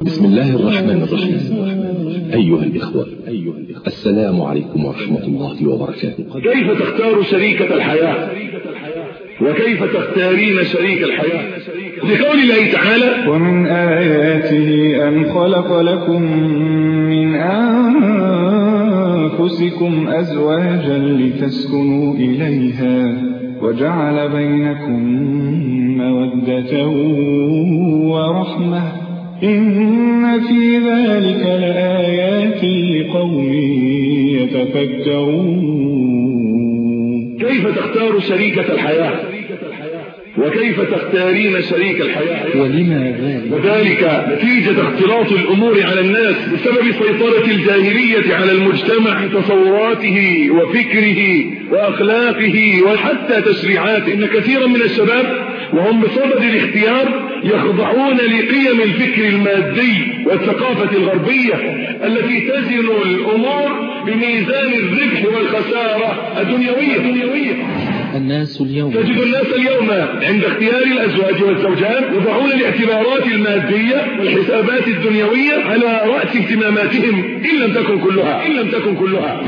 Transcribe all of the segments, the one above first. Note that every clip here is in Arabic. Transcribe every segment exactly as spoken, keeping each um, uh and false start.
بسم الله الرحمن الرحيم. أيها الإخوة، السلام عليكم ورحمة الله وبركاته. كيف تختار شريكة الحياة؟ وكيف تختارين شريك الحياة؟ لقول الله تعالى: ومن آياته أن خلق لكم من أنفسكم أزواجا لتسكنوا إليها وجعل بينكم مودة ورحمة إن في ذلك لآيات لقوم يتفكرون. كيف تختار شريكة الحياة؟ وكيف تختارين شريك الحياة؟ ولما ذلك؟ وذلك نتيجة اختلاط الأمور على الناس بسبب سيطرة الجاهلية على المجتمع، تصوراته وفكره وأخلاقه وحتى تشريعاته. إن كثيرا من الشباب وهم بصدد الاختيار يخضعون لقيم الفكر المادي والثقافة الغربية التي تزن الأمور بميزان الربح والخسارة الدنيوية. الناس اليوم تجد الناس اليوم عند اختيار الأزواج والزوجات يضعون الاعتبارات المادية والحسابات الدنيوية على رأس اهتماماتهم إن لم تكن كلها إن لم تكن كلها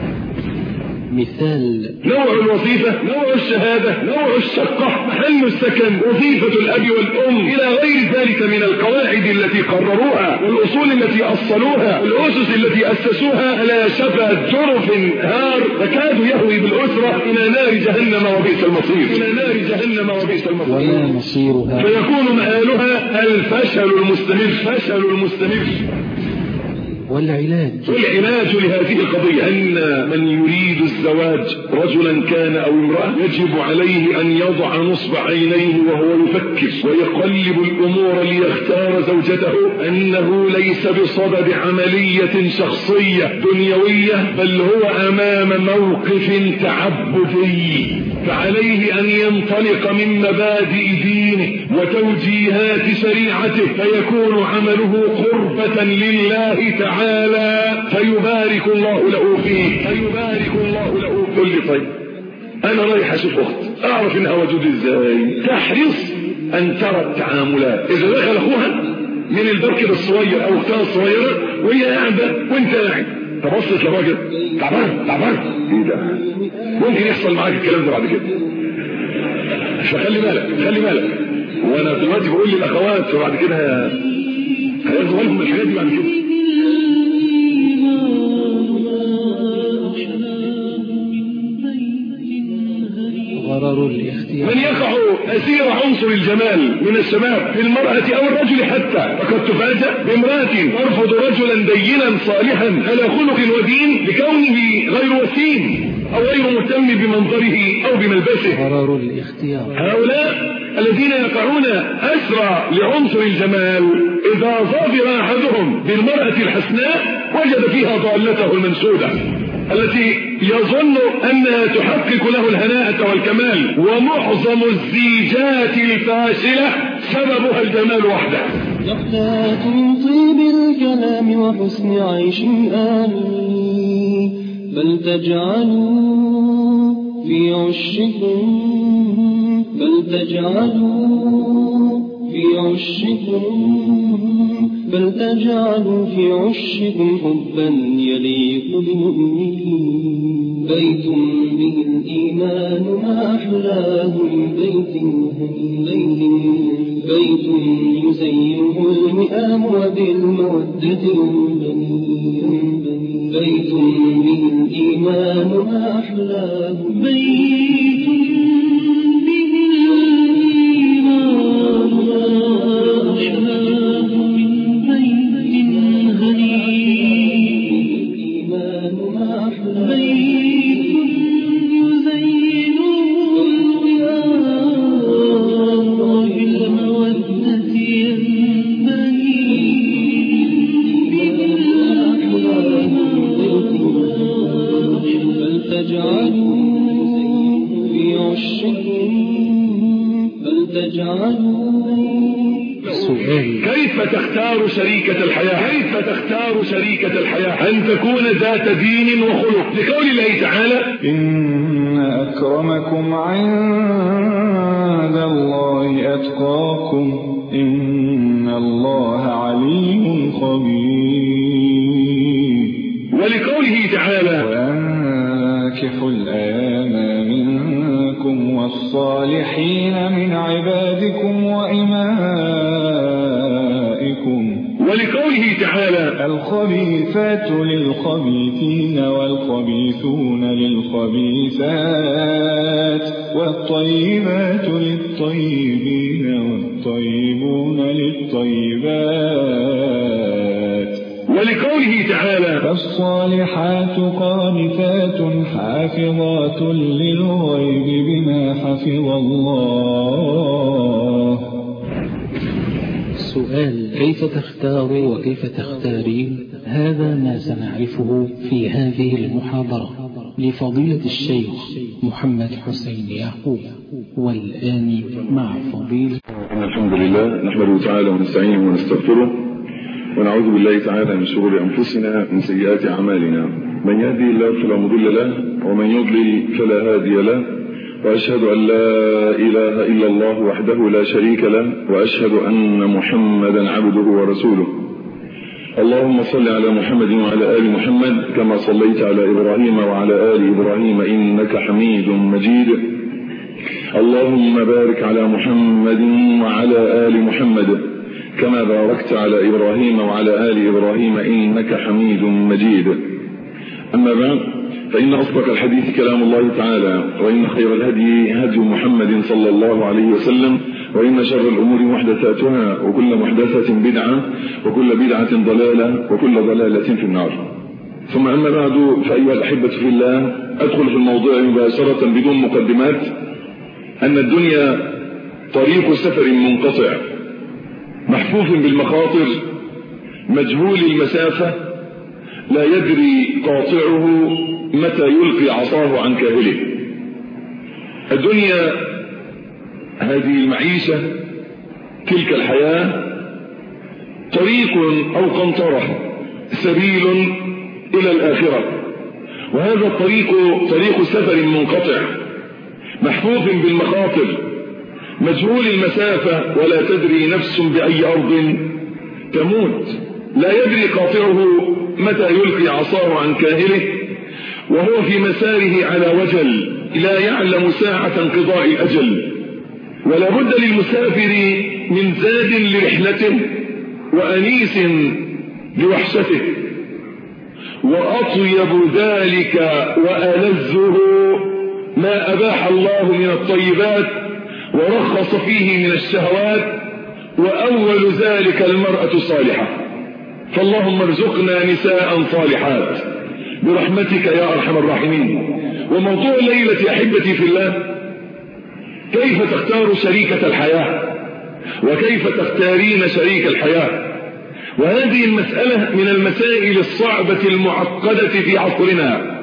مثال: نوع الوظيفة، نوع الشهادة، نوع الشقة، محل السكن، وظيفة الأب والأم، إلى غير ذلك من القواعد التي قرروها والأصول التي أصلوها والأسس التي أسسوها على شفا جرف هار تكاد يهوي بالأسرة إلى نار جهنم وبئس المصير إلى نار جهنم وبئس المصير وما مصيرها؟ فيكون مآلها الفشل المستمر فشل المستمر. والعلاج والعلاج لهذه القضية أن من يريد الزواج رجلا كان أو امرأة يجب عليه أن يضع نصب عينيه وهو يفكر ويقلب الأمور ليختار زوجته أنه ليس بصدد عملية شخصية دنيوية، بل هو أمام موقف تعبدي، فعليه أن ينطلق من مبادئ دينه وتوجيهات شريعته فيكون عمله قربة لله تعالى فيبارك الله له فيه فيبارك الله له. قل لي طيب أنا رايح أشوف أخت أعرف إنها وجود إزاي؟ تحرص أن ترى التعاملات. إذا دخل أخوها من البركة الصغير أو أختها الصغيرة وهي قاعدة وأنت قاعد تبصت لراجل تعبان تعبان إيه ده؟ ممكن يحصل معاك الكلام ده بعد كده، فخلي بالك خلي بالك. وأنا دلوقتي بقول للأخوات وبعد كده هياخدوا بالهم من الحاجات دي بعد كده. غرر الاختيار. من يقع أسير عنصر الجمال من الشباب في المرأة أو الرجل حتى، فقد تفاجأ بامرأة ترفض رجلا دينا صالحا على خلق ودين لكونه غير وسيم أو غير مهتم بمنظره أو بملبسه. غرر الاختيار. هؤلاء الذين يقعون أسرى لعنصر الجمال إذا ظافر أحدهم بالمرأة الحسناء وجد فيها ضالته المنسودة التي يظن أنها تحقق له الهناءة والكمال. ومعظم الزيجات الفاشلة سببها الجمال وحده. يقتات من طيب الكلام وحسن عيش آمين، بل تجعلوا في عشكم بل تجعلوا في عشكم بل تجعلوا في عشكم حبا يليق بالمؤمنين. بيت به الإيمان ما أحلاه من بيت بيت بيت يزينه الوئام وبالمودة ينبني. بيت به الإيمان ما أحلاه بيت به الإيمان ما أحلاه من بيت هنيء. الإيمان ما أحلاه بيت يزينه الوئام وبالمودة ينبني. بل تجعلوا في عشكم بل تجعلوا. سؤال: كيف تختار شريكة الحياة؟ كيف تختار شريكة الحياة؟ أن تكون ذات دين وخلق، لقول الله تعالى: إن أكرمكم عند الله أتقاكم إن الله عليم الخبير. ولقوله تعالى وأنكحوا الأيام منكم والصالحين من عبادكم وإمائكم. ولقوله تعالى الخبيثات للخبيثين والخبيثون للخبيثات والطيبات للطيبين والطيبون للطيبات. ولقوله تعالى فالصالحات قانتات حافظات للغيب بما حفظ الله. سؤال: كيف تختار وكيف تختارين؟ هذا ما سنعرفه في هذه المحاضرة لفضيلة الشيخ محمد حسين يعقوب. والآن مع فضيلة. إن الحمد لله نحمده تعالى ونستعينه ونستغفره ونعوذ بالله تعالى من شرور أنفسنا من سيئات أعمالنا. من يهدي الله فلا مضل له ومن يضلل فلا هادي له، وأشهد أن لا إله إلا الله وحده لا شريك له، وأشهد أن محمدا عبده ورسوله. اللهم صل على محمد وعلى آل محمد كما صليت على إبراهيم وعلى آل إبراهيم إنك حميد مجيد. اللهم بارك على محمد وعلى آل محمد كما باركت على إبراهيم وعلى آل إبراهيم إنك حميد مجيد. أما بعد، فإن أصدق الحديث كلام الله تعالى، وإن خير الهدي هدي محمد صلى الله عليه وسلم، وإن شر الأمور محدثاتها، وكل محدثة بدعة، وكل بدعة ضلالة، وكل ضلالة في النار. ثم أما بعد، فأيها الأحبة في الله، أدخل في الموضوع مباشرة بدون مقدمات. أن الدنيا طريق سفر منقطع محفوف بالمخاطر مجهول المسافة، لا يدري قاطعه متى يلقي عصاه عن كاهله. الدنيا هذه المعيشة، تلك الحياة، طريق أو قنطرة، سبيل إلى الآخرة. وهذا الطريق طريق سفر منقطع محفوف بالمخاطر مجهول المسافة، ولا تدري نفس بأي أرض تموت. لا يدري قاطعه متى يلقي عصاه عن كاهله، وهو في مساره على وجل، لا يعلم ساعة انقضاء الأجل. ولا بد للمسافر من زاد لرحلته وأنيس لوحشته، وأطيب ذلك وألذه ما أباح الله من الطيبات ورخص فيه من الشهوات، وأول ذلك المرأة الصالحة. فاللهم ارزقنا نساء صالحات برحمتك يا أرحم الراحمين. وموضوع الليلة أحبتي في الله، كيف تختار شريكة الحياة، وكيف تختارين شريك الحياة. وهذه المسألة من المسائل الصعبة المعقدة في عصرنا،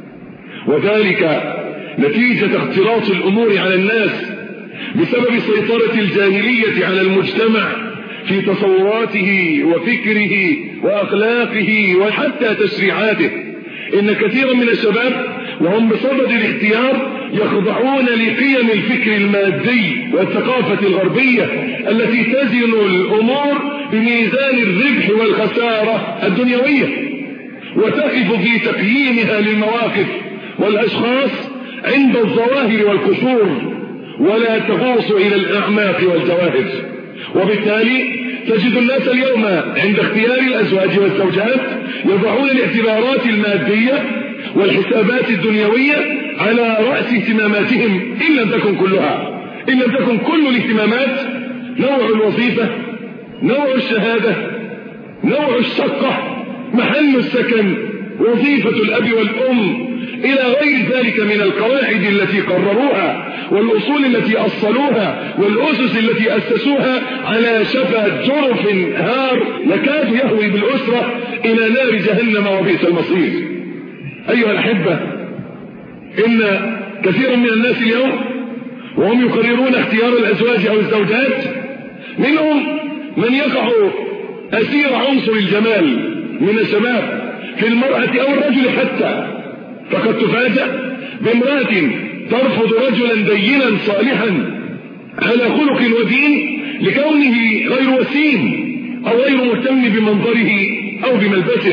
وذلك نتيجة اختلاط الأمور على الناس بسبب سيطرة الجاهلية على المجتمع في تصوراته وفكره وأخلاقه وحتى تشريعاته. إن كثيرا من الشباب وهم بصدد الاختيار يخضعون لقيم الفكر المادي والثقافة الغربية التي تزن الأمور بميزان الربح والخسارة الدنيوية، وتقف في تقييمها للمواقف والأشخاص عند الظواهر والقصور، ولا تغوص إلى الأعماق والجواهر. وبالتالي تجد الناس اليوم عند اختيار الأزواج والزوجات يضعون الاعتبارات المادية والحسابات الدنيوية على رأس اهتماماتهم، إن لم تكن كلها، إن لم تكن كل الاهتمامات. نوع الوظيفة، نوع الشهادة، نوع الشقة، محل السكن، وظيفة الأب والأم، إلى غير ذلك من القواعد التي قرروها والأصول التي أصلوها والأسس التي أسسوها على شفا جرف هار يكاد يهوي بالأسرة إلى نار جهنم وبئس المصير. أيها الأحبة، إن كثيرا من الناس اليوم وهم يقررون اختيار الأزواج أو الزوجات، منهم من يقع أسير عنصر الجمال من الشباب في المرأة أو الرجل حتى. فقد تفاجأ بامرأة ترفض رجلا دينا صالحا على خلق ودين لكونه غير وسيم أو غير مهتم بمنظره أو بملبسه.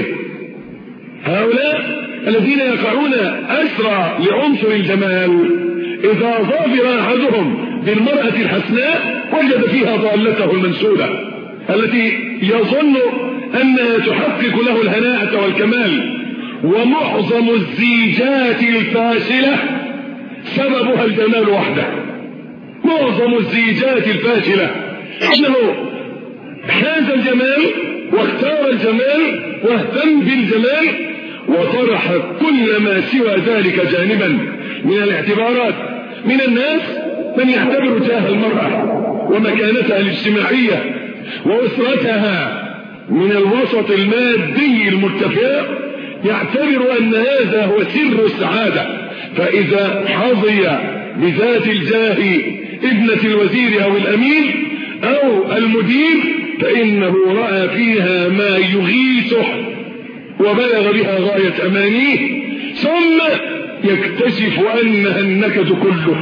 هؤلاء الذين يقعون أسرى لعنصر الجمال إذا ظافر أحدهم بالمرأة الحسناء وجد فيها ضالته المنسولة التي يظن أنها تحقق له الهناءة والكمال. ومعظم الزيجات الفاشلة سببها الجمال وحده. معظم الزيجات الفاشلة أنه حاز الجمال واختار الجمال واهتم بالجمال وطرح كل ما سوى ذلك جانبا من الاعتبارات. من الناس من يعتبر جاه المرأة ومكانتها الاجتماعية وأسرتها من الوسط المادي المرتفع، يعتبر أن هذا هو سر السعادة. فإذا حظي بذات الجاه ابنة الوزير أو الأمير أو المدير فإنه رأى فيها ما يغيثه وبلغ بها غاية أمانيه، ثم يكتشف أنها النكد كله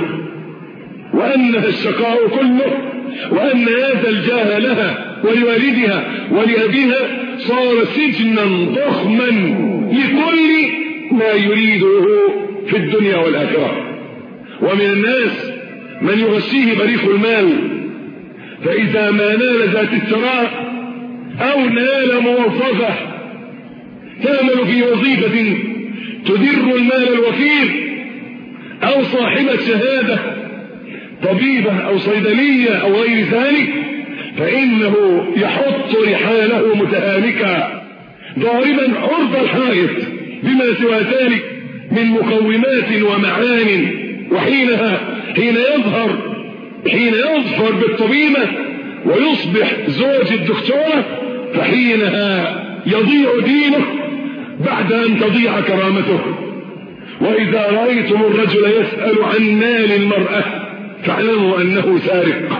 وأنها الشقاء كله، وأن هذا الجاه لها ولوالدها ولأبيها صار سجنا ضخما لكل ما يريده في الدنيا والآخرة. ومن الناس من يغشيه بريق المال، فإذا ما نال ذات الثراء أو نال موظفة تعمل في وظيفة تدر المال الوفير أو صاحبة شهادة طبيبة أو صيدلية أو غير ذلك، فإنه يحط رحاله متهالكا ضاربا عرض الحائط بما سوى ذلك من مقومات ومعان. وحينها حين يظهر حين يظفر بالطبيبة ويصبح زوج الدكتورة فحينها يضيع دينه بعد أن تضيع كرامته. وإذا رأيتم الرجل يسأل عن مال المرأة فاعلموا أنه سارق.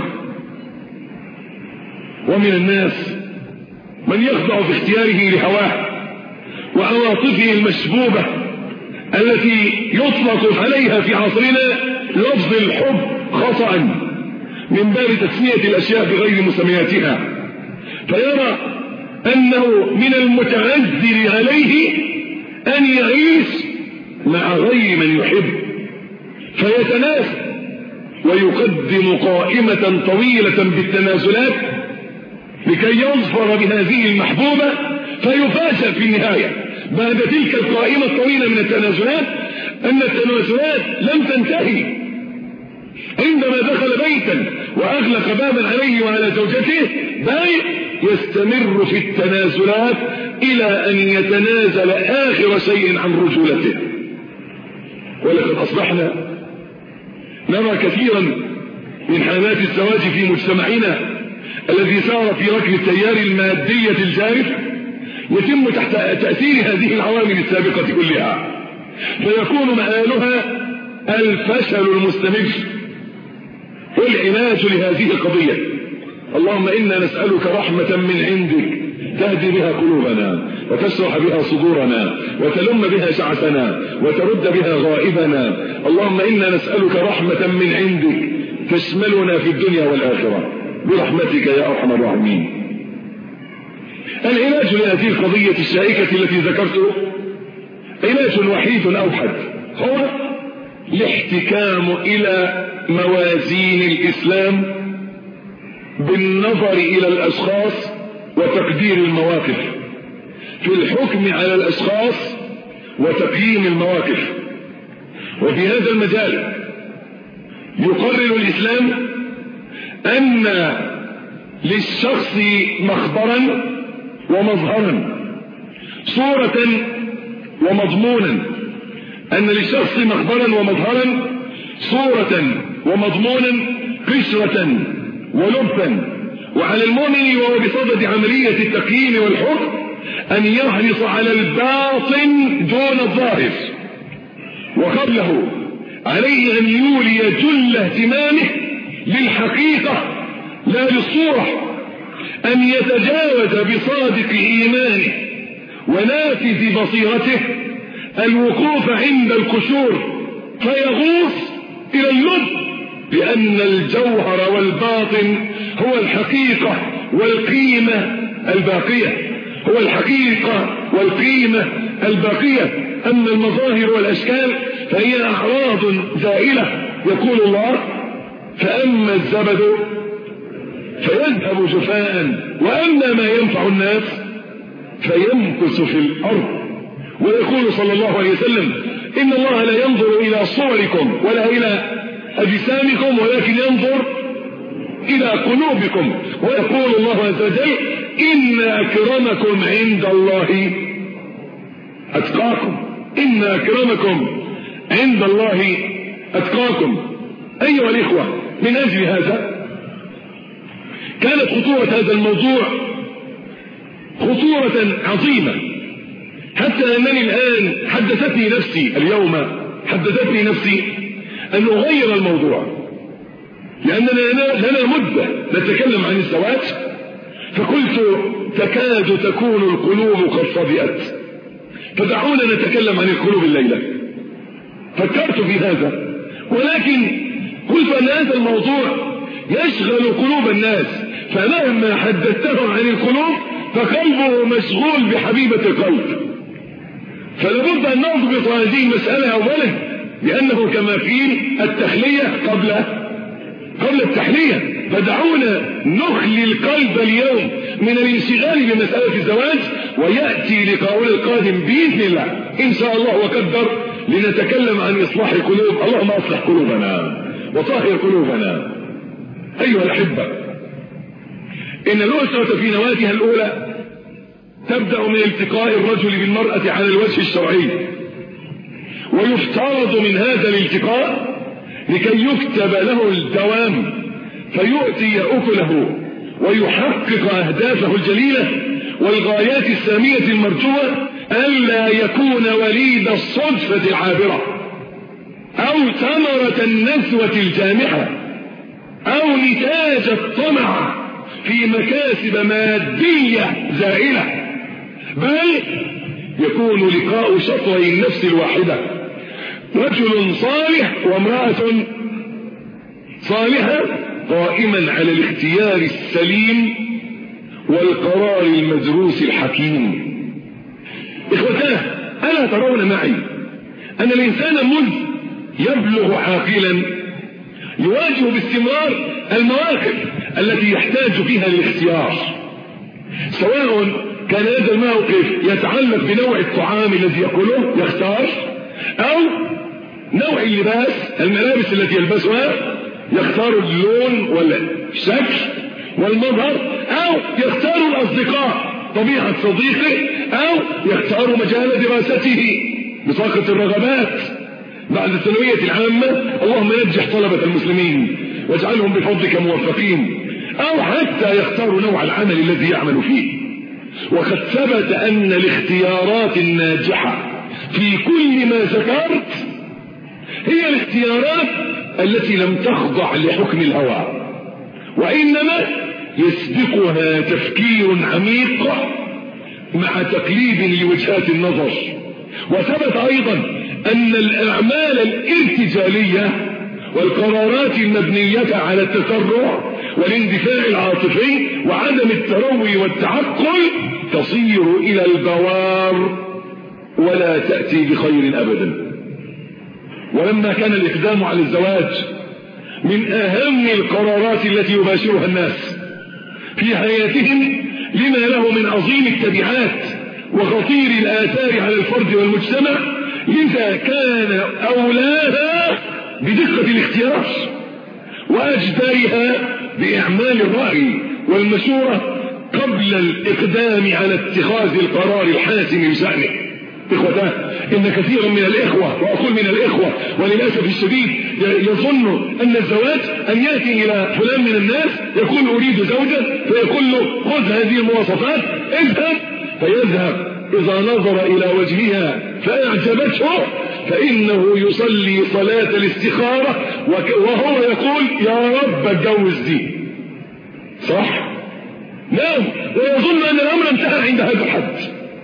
ومن الناس من يخضع في اختياره لهواه وعواطفه المشبوبة التي يطلق عليها في عصرنا لفظ الحب خطأ من باب تسمية الأشياء بغير مسمياتها، فيرى أنه من المتعذر عليه أن يعيش مع غير من يحب، فيتناسى ويقدم قائمة طويلة بالتنازلات لكي يظفر بهذه المحبوبة، فيفاجأ في النهاية بعد تلك القائمة الطويلة من التنازلات أن التنازلات لم تنتهي. عندما دخل بيتا وأغلق بابا عليه وعلى زوجته بل يستمر في التنازلات إلى أن يتنازل آخر شيء عن رجولته. ولقد أصبحنا نرى كثيرا من حالات الزواج في مجتمعنا الذي سار في ركب التيار المادية الجارف يتم تحت تأثير هذه العوامل السابقة كلها، فيكون مآلها الفشل المستمر والعلاج لهذه القضية. اللهم إنا نسألك رحمة من عندك تهدي بها قلوبنا وتشرح بها صدورنا وتلم بها شعثنا وترد بها غائبنا. اللهم إنا نسألك رحمة من عندك تشملنا في الدنيا والآخرة برحمتك يا أرحم الراحمين. العلاج لهذه القضية الشائكة التي ذكرته علاج وحيد أوحد، هو الاحتكام إلى موازين الإسلام بالنظر إلى الأشخاص وتقدير المواقف، في الحكم على الأشخاص وتقييم المواقف. وفي هذا المجال يقرر الإسلام أن للشخص مخبرا ومظهرا، صورة ومضمونا، أن للشخص مخبرا ومظهرا، صورة ومضمونا، قشرة ولبا. وعلى المؤمن وهو بصدد عملية التقييم والحكم أن يحرص على الباطن دون الظاهر، وقبله عليه أن يولي جل اهتمامه للحقيقة لا للصورة، أن يتجاوز بصادق إيمانه ونافذ بصيرته الوقوف عند القشور فيغوص إلى اللب، لأن الجوهر والباطن هو الحقيقة والقيمة الباقية، هو الحقيقة والقيمة الباقية. أما المظاهر والأشكال فهي أعراض زائلة. يقول الله: فأما الزبد فيذهب جفاء وأما ما ينفع الناس فيمكث في الأرض. ويقول صلى الله عليه وسلم: إن الله لا ينظر إلى صوركم ولا إلى أجسامكم ولكن ينظر إلى قلوبكم. ويقول الله عز وجل: إن أكرمكم عند الله أتقاكم. إن أكرمكم عند الله أتقاكم. أيها الإخوة، من أجل هذا كانت خطورة هذا الموضوع خطورة عظيمة، حتى أنني الآن حدثتني نفسي اليوم حدثتني نفسي أن أغير الموضوع، لأننا لنا مدة نتكلم عن الزواج، فقلت تكاد تكون القلوب قد صدئت، فدعونا نتكلم عن القلوب الليلة. فكرت في هذا، ولكن قلت أن هذا الموضوع يشغل قلوب الناس، فمهما حدثتهم عن القلوب فقلبه مشغول بحبيبة القلب. فلابد أن نضبط هذه المسألة أولا، لأنه كما قيل التخلية قبل قبل التحلية. فدعونا نخلي القلب اليوم من الانشغال بمسألة الزواج، ويأتي لقاؤنا القادم بإذن الله إن شاء الله وقدر لنتكلم عن إصلاح القلوب. اللهم أصلح قلوبنا وطهر قلوبنا. أيها الأحبة، إن الأسرة في نواتها الأولى تبدأ من التقاء الرجل بالمرأة على الوجه الشرعي، ويفترض من هذا الالتقاء لكي يكتب له الدوام فيؤتي أكله ويحقق أهدافه الجليلة والغايات السامية المرجوة، ألا يكون وليد الصدفة العابرة أو ثمرة النزوة الجامحة أو نتاج الطمع في مكاسب مادية زائلة، بل يكون لقاء شطري النفس الواحدة، رجل صالح وامرأة صالحة قائما على الاختيار السليم والقرار المدروس الحكيم. إخوتاه، ألا ترون معي أن الإنسان مذ يبلغ عاقلا يواجه باستمرار المواقف التي يحتاج فيها للاختيار، سواء كان هذا الموقف يتعلق بنوع الطعام الذي يأكله يختار، أو نوع اللباس الملابس التي يلبسها يختار اللون والشكل والمظهر، أو يختار الأصدقاء طبيعة صديقه، أو يختار مجال دراسته بطاقة الرغبات بعد الثانوية العامة. اللهم نجح طلبة المسلمين واجعلهم بفضلك موفقين. أو حتى يختار نوع العمل الذي يعمل فيه. وقد ثبت أن الاختيارات الناجحة في كل ما ذكرت هي الاختيارات التي لم تخضع لحكم الهوى، وإنما يسبقها تفكير عميق مع تقليد لوجهات النظر. وثبت أيضا أن الأعمال الارتجالية والقرارات المبنية على التسرع والاندفاع العاطفي وعدم التروي والتعقل تصير إلى البوار ولا تأتي بخير أبدا. ولما كان الإقدام على الزواج من أهم القرارات التي يباشرها الناس في حياتهم لما له من عظيم التبعات وخطير الآثار على الفرد والمجتمع، لذا كان أولاها بدقة الاختيار وأجدارها بإعمال الرأي والمشورة قبل الإقدام على اتخاذ القرار الحاسم بشأنه. إخوتاه، إن كثيرا من الإخوة، وأقول من الإخوة وللأسف الشديد، يظن أن الزواج أن يأتي إلى فلان من الناس يقول أريد زوجة، فيقول له خذ هذه المواصفات اذهب، فيذهب إذا نظر إلى وجهها فأعجبته فإنه يصلي صلاة الاستخارة وهو يقول يا رب اتجوز دي. صح؟ نعم. ويظن أن الأمر انتهى عند هذا الحد،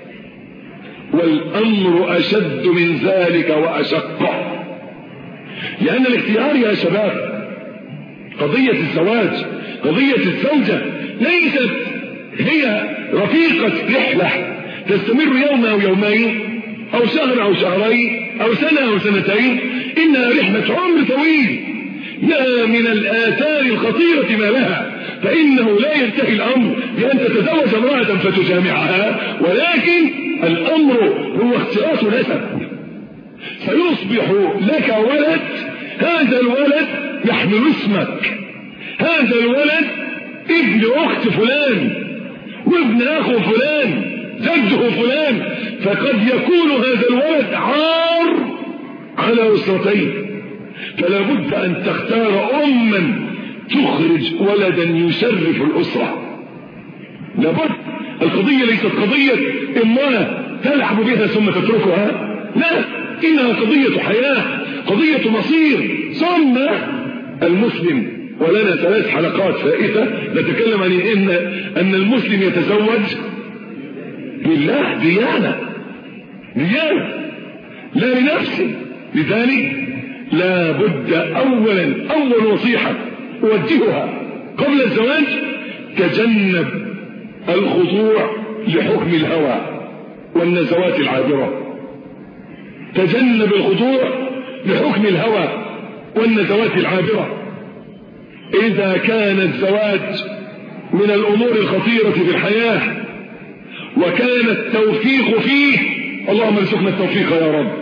والأمر أشد من ذلك وأشق. لأن الاختيار يا شباب، قضية الزواج، قضية الزوجة ليست هي رفيقة رحلة تستمر يوم أو يومين أو شهر أو شهرين أو سنة أو سنتين، إنها رحلة عمر طويل يا من الآثار الخطيرة ما لها. فإنه لا ينتهي الأمر بأن تتزوج امرأة فتجامعها، ولكن الأمر هو اختلاط نسب. سيصبح لك ولد، هذا الولد يحمل اسمك، هذا الولد ابن أخت فلان وابن أخو فلان جده فلان، فقد يكون هذا الولد عار على أسرتين. فلا بد أن تختار أما تخرج ولدا يشرف الأسرة. لابد. القضية ليست قضية امرأة تلعب بها ثم تتركها، لا، إنها قضية حياة، قضية مصير. ثم المسلم، ولنا ثلاث حلقات فائتة نتكلم عن إن, أن المسلم يتزوج بالله ديانة ديانة لا لنفسه. لذلك لا بد أولا أول نصيحة أوجهها قبل الزواج: تجنب الخضوع لحكم الهوى والنزوات العابرة. تجنب الخضوع لحكم الهوى والنزوات العابرة. إذا كان الزواج من الأمور الخطيرة في الحياة وكان التوفيق فيه، اللهم ارزقنا التوفيق يا رب،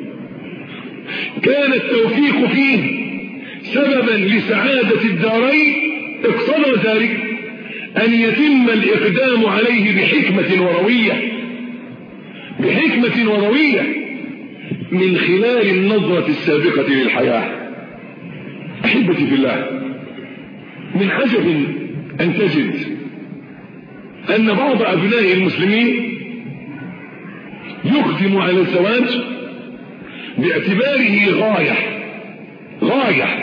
كان التوفيق فيه سببا لسعادة الدارين، اقتضى ذلك أن يتم الإقدام عليه بحكمة وروية، بحكمة وروية من خلال النظرة السابقة للحياة. أحبتي في الله، من عجب أن تجد أن بعض أبناء المسلمين يقدم على الزواج باعتباره غاية غاية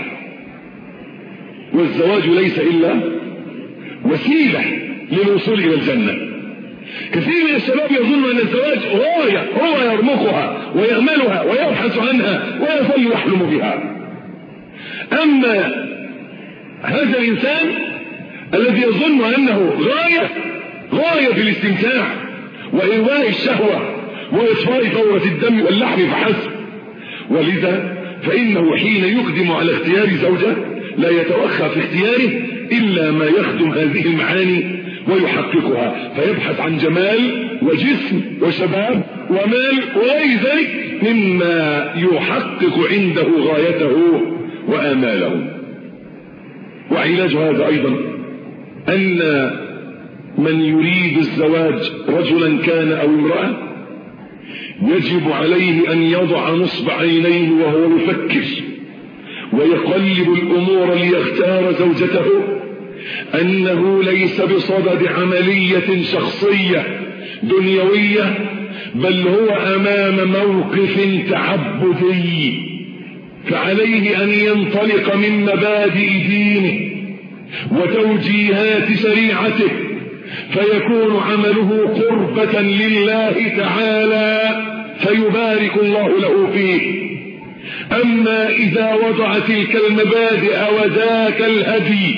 والزواج ليس إلا وسيلة للوصول إلى الجنة. كثير من الشباب يظن أن الزواج غاية هو يرمقها ويأملها ويبحث عنها ويظل يحلم بها. أما هذا الإنسان الذي يظن أنه غاية غاية في الاستمتاع وإرواء الشهوة وإطفاء فورة الدم واللحم فحسب، ولذا فإنه حين يقدم على اختيار زوجة لا يتوخى في اختياره إلا ما يخدم هذه المعاني ويحققها، فيبحث عن جمال وجسم وشباب ومال وغير ذلك مما يحقق عنده غايته وآماله. وعلاج هذا أيضا أن من يريد الزواج رجلا كان أو امرأة يجب عليه أن يضع نصب عينيه وهو يفكر ويقلب الأمور ليختار زوجته، أنه ليس بصدد عملية شخصية دنيوية، بل هو أمام موقف تعبدي، فعليه أن ينطلق من مبادئ دينه وتوجيهات شريعته، فيكون عمله قربة لله تعالى فيبارك الله له فيه. أما إذا وضع تلك المبادئ وذاك الهدي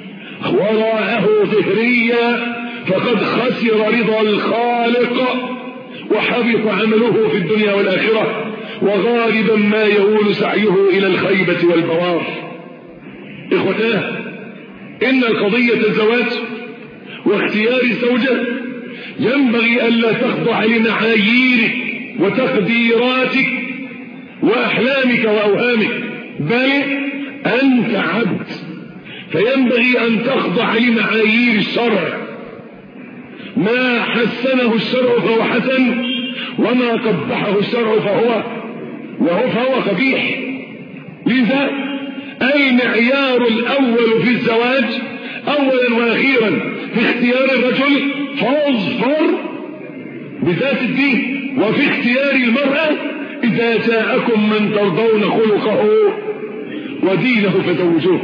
وراءه ظهريا فقد خسر رضا الخالق وحبط عمله في الدنيا والآخرة، وغالبا ما يؤول سعيه إلى الخيبة والبوار. إخوتاه، إن القضية الزواج واختيار الزوجة ينبغي ألا تخضع لمعاييرك وتقديراتك وأحلامك وأوهامك، بل أنت عبد، فينبغي أن تخضع لمعايير الشرع. ما حسنه الشرع فهو حسن، وما قبحه الشرع فهو وهو فهو قبيح. لذا المعيار الأول في الزواج أولا وأخيرا في اختيار الرجل فاظفر بذات الدين، وفي اختيار المرأة إذا جاءكم من ترضون خلقه ودينه فزوجوه.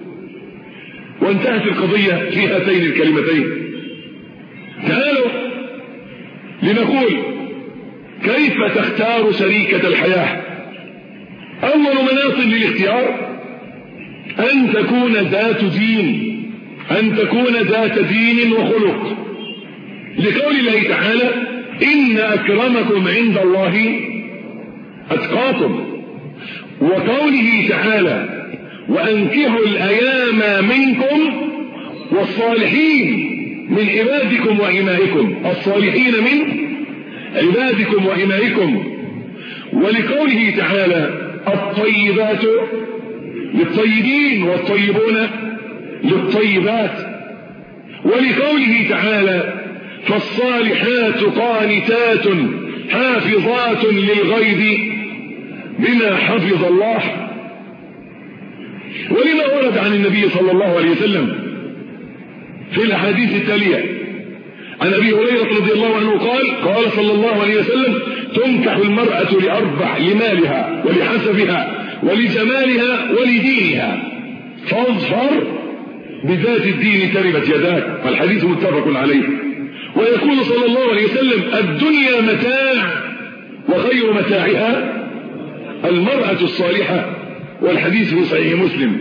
وانتهت القضية في هاتين الكلمتين. تعالوا لنقول كيف تختار شريكة الحياة. أول مناط للاختيار أن تكون ذات دين، أن تكون ذات دين وخلق. لقول الله تعالى إن أكرمكم عند الله أتقاكم، وقوله تعالى وأنكحوا الأيام منكم والصالحين من عبادكم وإمائكم، الصالحين من عبادكم وإمائكم. ولقوله تعالى الطيبات للطيبين والطيبون للطيبات. ولقوله تعالى فالصالحات قانتات حافظات للغيب بما حفظ الله. ولما ورد عن النبي صلى الله عليه وسلم في الأحاديث التالية عن أبي هريرة رضي الله عنه قال قال صلى الله عليه وسلم تنكح المرأة لأربع: لمالها ولحسبها ولجمالها ولدينها فاظفر بذات الدين تربت يداك. الحديث متفق عليه. ويقول صلى الله عليه وسلم الدنيا متاع وخير متاعها المرأة الصالحة، والحديث في صحيح مسلم.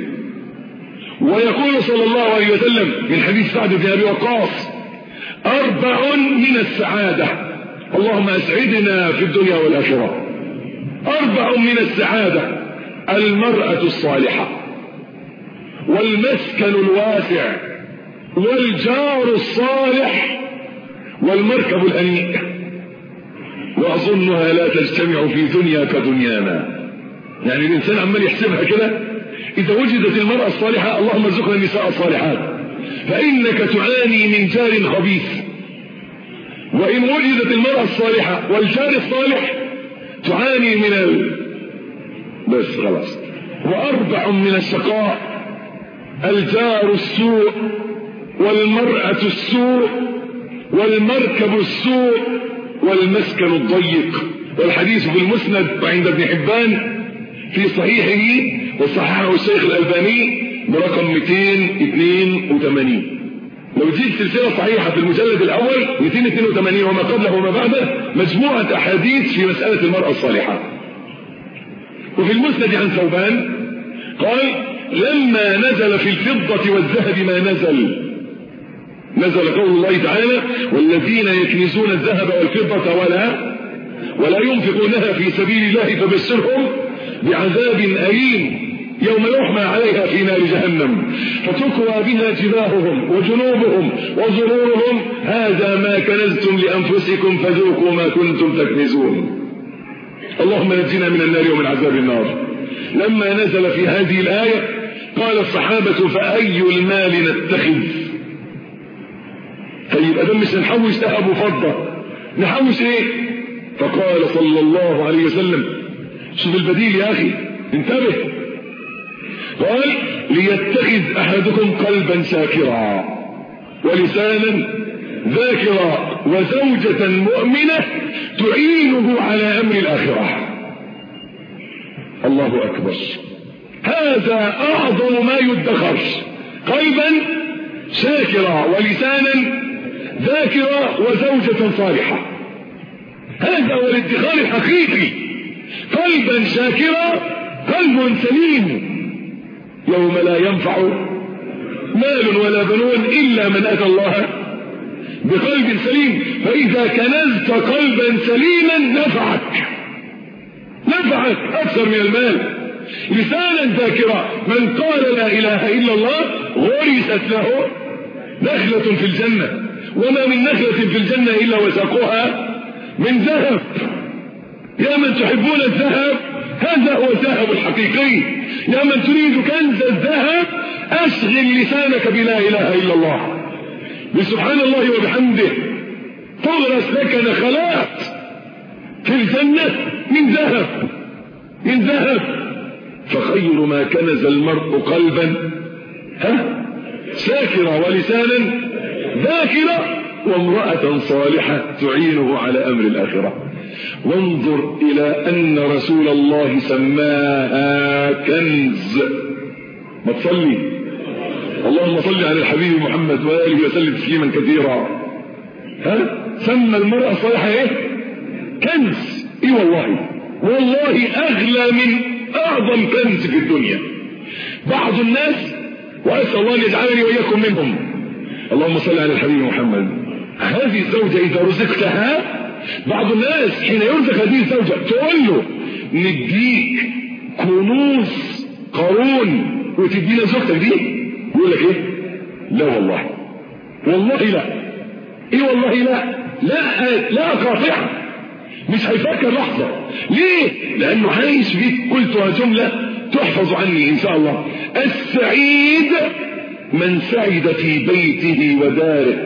ويقول صلى الله عليه وسلم من حديث سعد بن أبي وقاص أربع من السعادة، اللهم أسعدنا في الدنيا والآخرة. أربع من السعادة: المرأة الصالحة، والمسكن الواسع، والجار الصالح، والمركب الأنيق. وأظنها لا تجتمع في دنيا كدنيانا. يعني الإنسان عمال يحسبها كده، إذا وجدت المرأة الصالحة اللهم ارزقنا النساء الصالحات، فإنك تعاني من جار خبيث. وإن وجدت المرأة الصالحة والجار الصالح تعاني من ال... بس خلاص. وأربع من الشقاء: الجار السوء، والمرأة السوء، والمركب السوء، والمسكن الضيق. والحديث في المسند عند ابن حبان في صحيحه، وصححه الشيخ الألباني برقم مئتين واثنين وثمانين. لو جيت سلسلة صحيحة في المجلد الأول مئتين واثنين وثمانين وما قبله وما بعده مجموعة أحاديث في مسألة المرأة الصالحة. وفي المسند عن ثوبان قال لما نزل في الفضة والذهب ما نزل نزل قول الله تعالى والذين يكنزون الذهب والفضة ولا ولا ينفقونها في سبيل الله فبشرهم بعذاب أليم يوم يحمى عليها في نار جهنم فتكوى بها جباههم وجنوبهم وظهورهم هذا ما كنزتم لأنفسكم فذوقوا ما كنتم تكنزون. اللهم نجنا من النار ومن عذاب النار. لما نزل في هذه الآية قال الصحابة فأي المال نتخذ؟ طيب أدم مش نحوش ذهب وفضة، نحوش ايه؟ فقال صلى الله عليه وسلم شوف البديل يا أخي انتبه، قال ليتخذ أحدكم قلبا شاكرا ولسانا ذاكرا وزوجة مؤمنة تعينه على أمر الآخرة. الله أكبر، هذا أعظم ما يدخر، قلبا شاكرا ولسانا ذاكرا وزوجة صالحة. هذا هو الادخار الحقيقي، قلبا شاكرا، قلب سليم يوم لا ينفع مال ولا بنون إلا من أتى الله بقلب سليم. فإذا كنزت قلبا سليما نفعك نفعك أكثر من المال. لسانا ذاكرا، من قال لا إله إلا الله غرست له نخلة في الجنة، وما من نخلة في الجنة إلا وساقها من ذهب. يا من تحبون الذهب هذا هو الذهب الحقيقي. يا من تريد كنز الذهب أشغل لسانك بلا إله إلا الله، بسبحان الله وبحمده، تغرس لك نخلات في الجنة من ذهب من ذهب. فخير ما كنز المرء قلبا ها شاكرا ولسانا ذاكرا وامرأة صالحة تعينه على أمر الآخرة. وانظر إلى أن رسول الله سماها كنز. ما تصلي اللهم صل على الحبيب محمد وآله وسلم تسليما كثيرا. ها سمى المرأة الصالحة ايه؟ كنز. ايه والله والله أغلى من أعظم كنز في الدنيا. بعض الناس وأسأل الله أن يجعلني وإياكم منهم اللهم صل على الحبيب محمد هذه الزوجة إذا رزقتها، بعض الناس حين يرزق هذه الزوجة تقول له نديك كنوز قارون وتدينا زوجتك دي، يقول لك ايه؟ لا والله، والله لا. ايه والله لا؟ لا لا قاطعة، مش هيفكر لحظة. ليه؟ لأنه عايش فيك. قلتها جملة تحفظ عني إن شاء الله: السعيد من سعد في بيته وداره،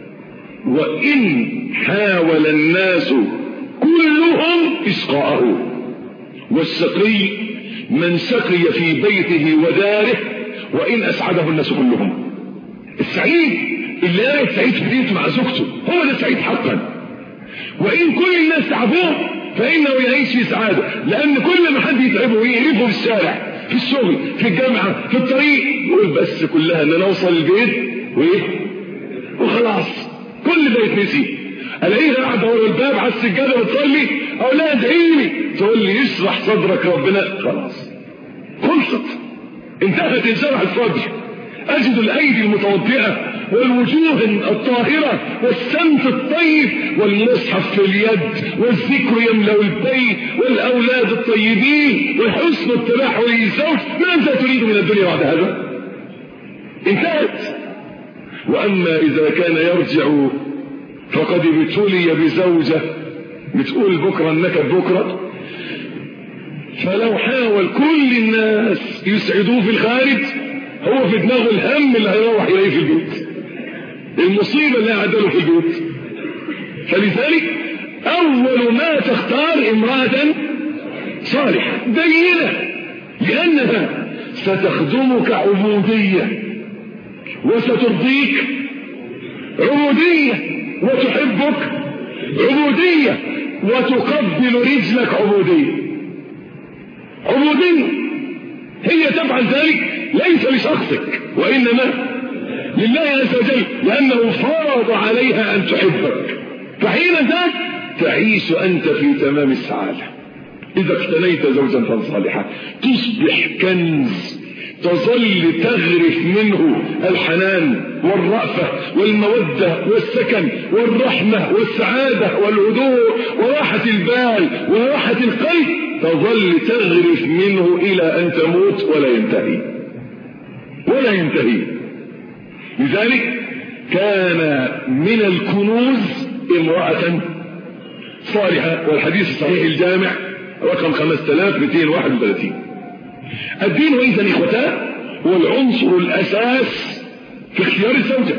وإن حاول الناس كلهم إشقاءه. والشقي من شقي في بيته وداره وإن أسعده الناس كلهم. السعيد اللي قاعد سعيد في بيته مع زوجته، هو ده سعيد حقا. وإن كل الناس تعبوه فإنه يعيش في سعادة، لأن كل ما حد يتعبه ويقرفه في الشارع، في الشغل، في الجامعة، في الطريق، يقول بس كلها ان انا اوصل البيت وايه وخلاص، كل ده يتنسي. الاقيها قاعده ورا الباب على السجاده بتصلي، او لا ادعي لي، تقول لي يشرح صدرك ربنا، خلاص خلصت، انتهت انشرح الصدر. اجد الايدي المتوضئه والوجوه الطاهرة والسمت الطيب والمصحف في اليد والذكر يملأ البيت والأولاد الطيبين وحسن التلاحم للزوج. ماذا تريد من الدنيا بعد هذا؟ انتهت. وأما إذا كان يرجع فقد ابتلي بزوجة بتقول بكرة النكد بكرة، فلو حاول كل الناس يسعدوه في الخارج، هو في دماغه الهم اللي هيروح إليه في البيت، المصيبة اللي قاعدة في البيت. فلذلك أول ما تختار امرأة صالحة دينة، لأنها ستخدمك عبودية وسترضيك عبودية وتحبك عبودية وتقبل رجلك عبودية. عبودية هي تفعل ذلك ليس لشخصك وإنما لله عز وجل، لأنه فرض عليها أن تحبك. فحين ذاك تعيش أنت في تمام السعادة. إذا اقتنيت زوجا صالحا تصبح كنز، تظل تغرف منه الحنان والرأفة والمودة والسكن والرحمة والسعادة والهدوء وراحة البال وراحة القلب، تظل تغرف منه إلى أن تموت ولا ينتهي ولا ينتهي. لذلك كان من الكنوز امرأة صالحة، والحديث الصحيح الجامع رقم خمسة آلاف ومئتين وواحد وثلاثين. الدين إذن إخوتان هو العنصر الأساس في اختيار الزوجة،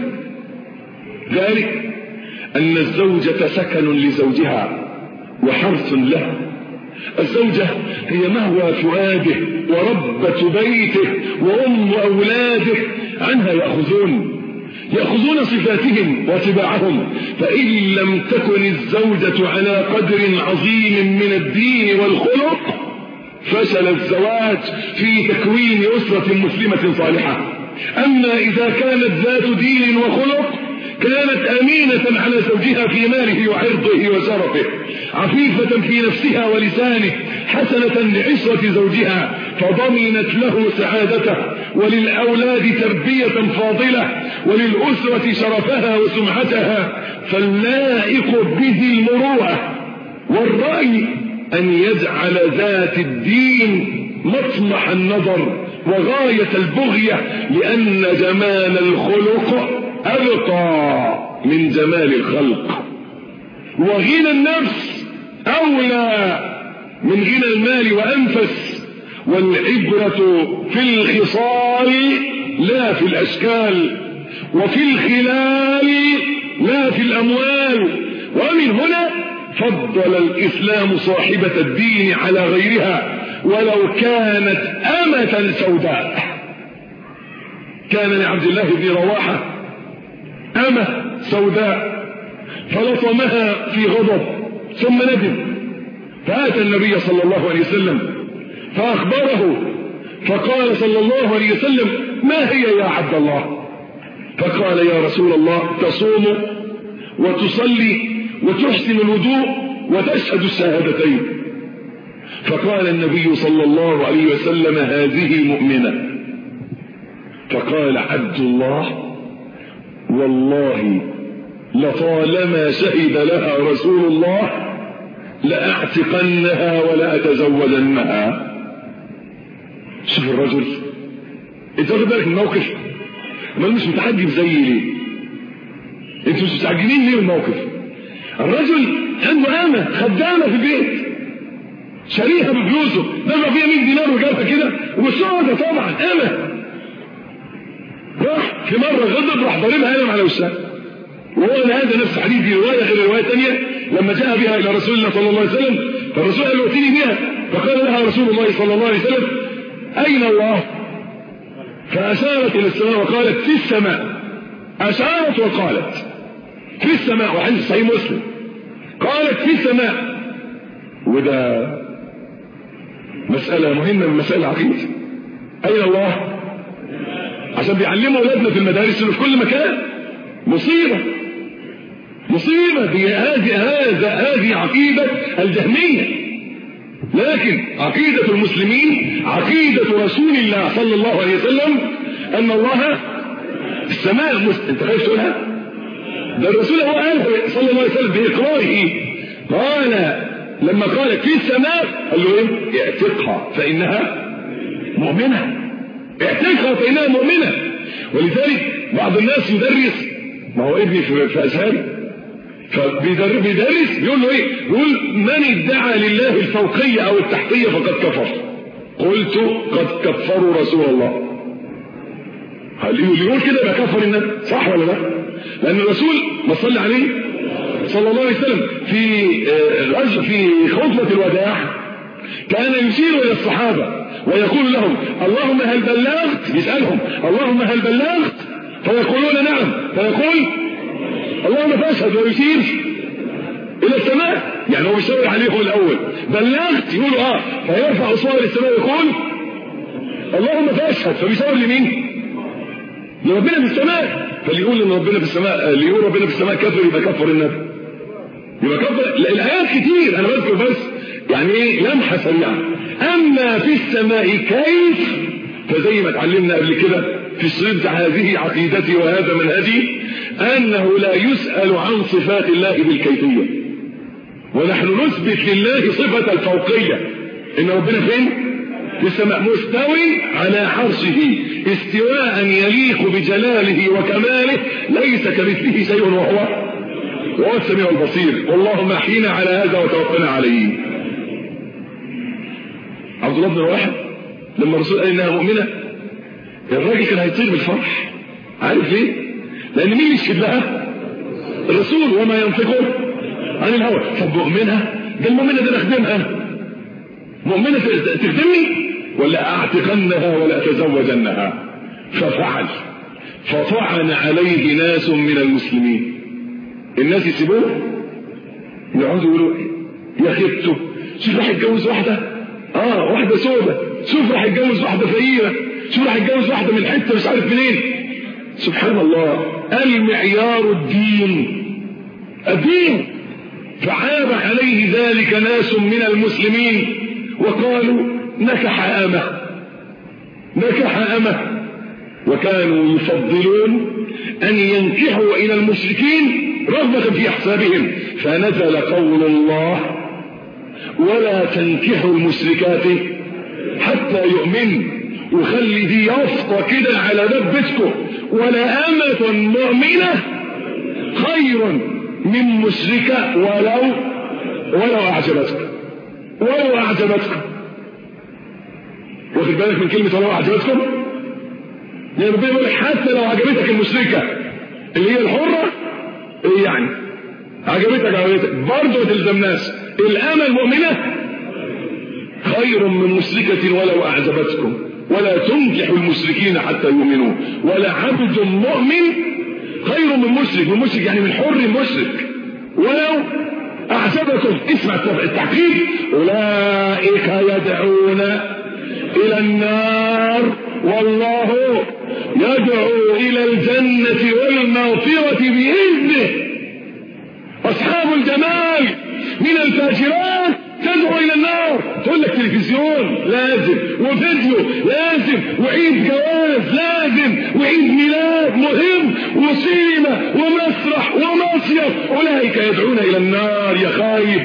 ذلك أن الزوجة سكن لزوجها وحرث له. الزوجة هي مهوى فؤاده وربة بيته وأم أولاده، عنها يأخذون يأخذون صفاتهم وطباعهم. فإن لم تكن الزوجة على قدر عظيم من الدين والخلق فشل الزواج في تكوين أسرة مسلمة صالحة. أما إذا كانت ذات دين وخلق كانت أمينة على زوجها في ماله وعرضه وشرفه، عفيفة في نفسها ولسانه، حسنة لعشرة زوجها فضمنت له سعادته، وللأولاد تربية فاضلة، وللأسرة شرفها وسمعتها. فاللائق به المروءة والرأي أن يجعل ذات الدين مطمح النظر وغاية البغية، لأن جمال الخلق أبقى من جمال الخلق، وغنى النفس أولى من غنى المال وأنفس. والعبرة في الخصال لا في الأشكال، وفي الخلال لا في الأموال. ومن هنا فضل الإسلام صاحبة الدين على غيرها ولو كانت أمة سوداء. كان لعبد الله بن رواحة أمة سوداء فلطمها في غضب ثم ندم، فأتى النبي صلى الله عليه وسلم فأخبره، فقال صلى الله عليه وسلم: ما هي يا عبد الله؟ فقال: يا رسول الله، تصوم وتصلي وتحسن الوضوء وتشهد الشهادتين. فقال النبي صلى الله عليه وسلم: هذه مؤمنة. فقال عبد الله: والله لطالما شهد لها رسول الله لأعتقنها ولا أتزوجنها. شوف الرجل، انت واخد بالك الموقف؟ ما مش متعجب زي ليه؟ انتوا مش متعجبين ليه الموقف؟ الرجل عنده امه خدامه في البيت شريها بفلوسه، دفع فيها مية دينار وجابها كده ومشوها طبعا امه. راح في مره غضب راح ضاربها قلم على وشها، وهو هذا نفس حديث في روايه غير روايه ثانيه لما جاء بها الى رسول الله صلى الله عليه وسلم، فالرسول قال له ائتني بها، فقال لها رسول الله صلى الله عليه وسلم اين الله؟ فاشارت الى السماء وقالت في السماء. اشارت وقالت في السماء، وحديث صحيح مسلم قالت في السماء. وده مسألة مهمة من مسائل العقيدة. أين الله؟ عشان بيعلموا أولادنا في المدارس وفي كل مكان. مصيبة مصيبة دي. هذه هذا هذه عقيدة الجهمية، لكن عقيدة المسلمين عقيدة رسول الله صلى الله عليه وسلم أن الله السماء. أنت خايف تقولها؟ ده الرسول هو قال صلى الله عليه وسلم بإقراره، قال لما قال في السماء قال له ايه؟ اعتقها فإنها مؤمنة، اعتقها فإنها مؤمنة. ولذلك بعض الناس يدرس، ما هو ابني في أزهري، فبيدرس بيدرس بيقول له ايه؟ يقول من ادعى لله الفوقية او التحتية فقد كفر. قلت قد كفروا رسول الله. اللي يقول كده يبقى كفر النبي، صح ولا لا؟ لأن الرسول ما صلى عليه صلى الله عليه وسلم في غزو في خطبة الوداع كان يشير إلى الصحابة ويقول لهم اللهم هل بلغت؟ يسألهم اللهم هل بلغت؟ فيقولون نعم، فيقول اللهم فاشهد، ويشير إلى السماء. يعني هو بيشاور عليهم الأول بلغت، يقولوا اه، فيرفع أصوات السماء ويقول اللهم فاشهد، فبيشاور لمين؟ لربنا في السماء. فاللي يقول ان ربنا في السماء، اللي يقول ربنا في السماء كفر يبقى كفر النبي، يبقى كفر. الايات كتير، انا بذكر بس يعني ايه لمحه سريعه. اما في السماء كيف، فزي ما اتعلمنا قبل كده في الشريط هذه عقيدتي وهذا منهجي، انه لا يسأل عن صفات الله بالكيفيه، ونحن نثبت لله صفه الفوقيه، ان ربنا فين؟ في السماء، مستوي على عرشه استواء يليق بجلاله وكماله، ليس كمثله شيء وهو وهو السميع البصير. اللهم احينا على هذا وتوفنا عليه. عبد الله بن رواحه لما الرسول قال انها مؤمنه، الراجل كان هيطير بالفرح. عارف ليه؟ لان مين يشهد لها؟ الرسول، وما ينطق عن الهوى. طب مؤمنه؟ ده المؤمنه ده نخدمها، مؤمنه تخدمني ولا اعتقنها ولا اتزوجنها؟ ففعل، فطعن عليه ناس من المسلمين. الناس يسيبوه يقعدوا يقولوا يا خيبته، شوف راح يتجوز واحده اه واحده سودة، شوف راح يتجوز واحده فقيره، شوف راح يتجوز واحده من حته مش عارف منين. سبحان الله، المعيار الدين الدين. فعاب عليه ذلك ناس من المسلمين وقالوا نكح أمه نكح أمه وكانوا يفضلون أن ينكحوا إلى المشركين رغبة في أحسابهم، فنزل قول الله ولا تنكحوا المشركات حتى يؤمن. وخلي دي يافطة كده على باب بيتكم، ولا أمة مؤمنة خير من مشركة ولو ولو أعجبتكم ولو أعجبتكم. واخد بالك من كلمة ولو أعجبتكم؟ يعني ربنا يقول لك حتى لو عجبتك المشركة اللي هي الحرة، ايه يعني عجبتك عجبتك برضه ما تلزمناش. الأمة المؤمنة خير من مشركة ولو أعجبتكم، ولا تنكحوا المشركين حتى يؤمنوا، ولا عبد مؤمن خير من مشرك. من مشرك يعني من حر مشرك ولو أعجبكم. اسمع التحقيق، أولئك يدعون إلى النار والله يدعو إلى الجنة والمغفرة بإذنه. أصحاب الجمال من الفاجرات تدعو إلى النار، تقول لك تلفزيون لازم، وفيديو لازم، وعيد جواز لازم، وعيد ميلاد مهم، وسينما ومسرح ومصيف، أولئك يدعون إلى النار يا خايب.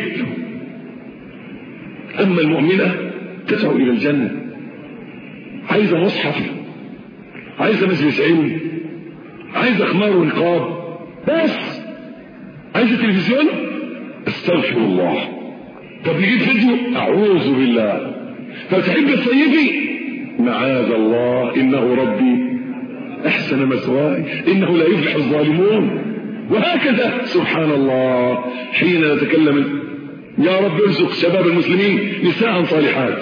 أما المؤمنة تدعو إلى الجنة، عايزة مصحف، عايزة مجلس علم، عايزة خمار ونقاب، بس عايزة تلفزيون، استغفر الله. طب نجيب فيديو، أعوذ بالله. طب تحب تصيفي، معاذ الله، إنه ربي أحسن مثواي إنه لا يفلح الظالمون. وهكذا سبحان الله. حين نتكلم يا رب ارزق شباب المسلمين نساء صالحات.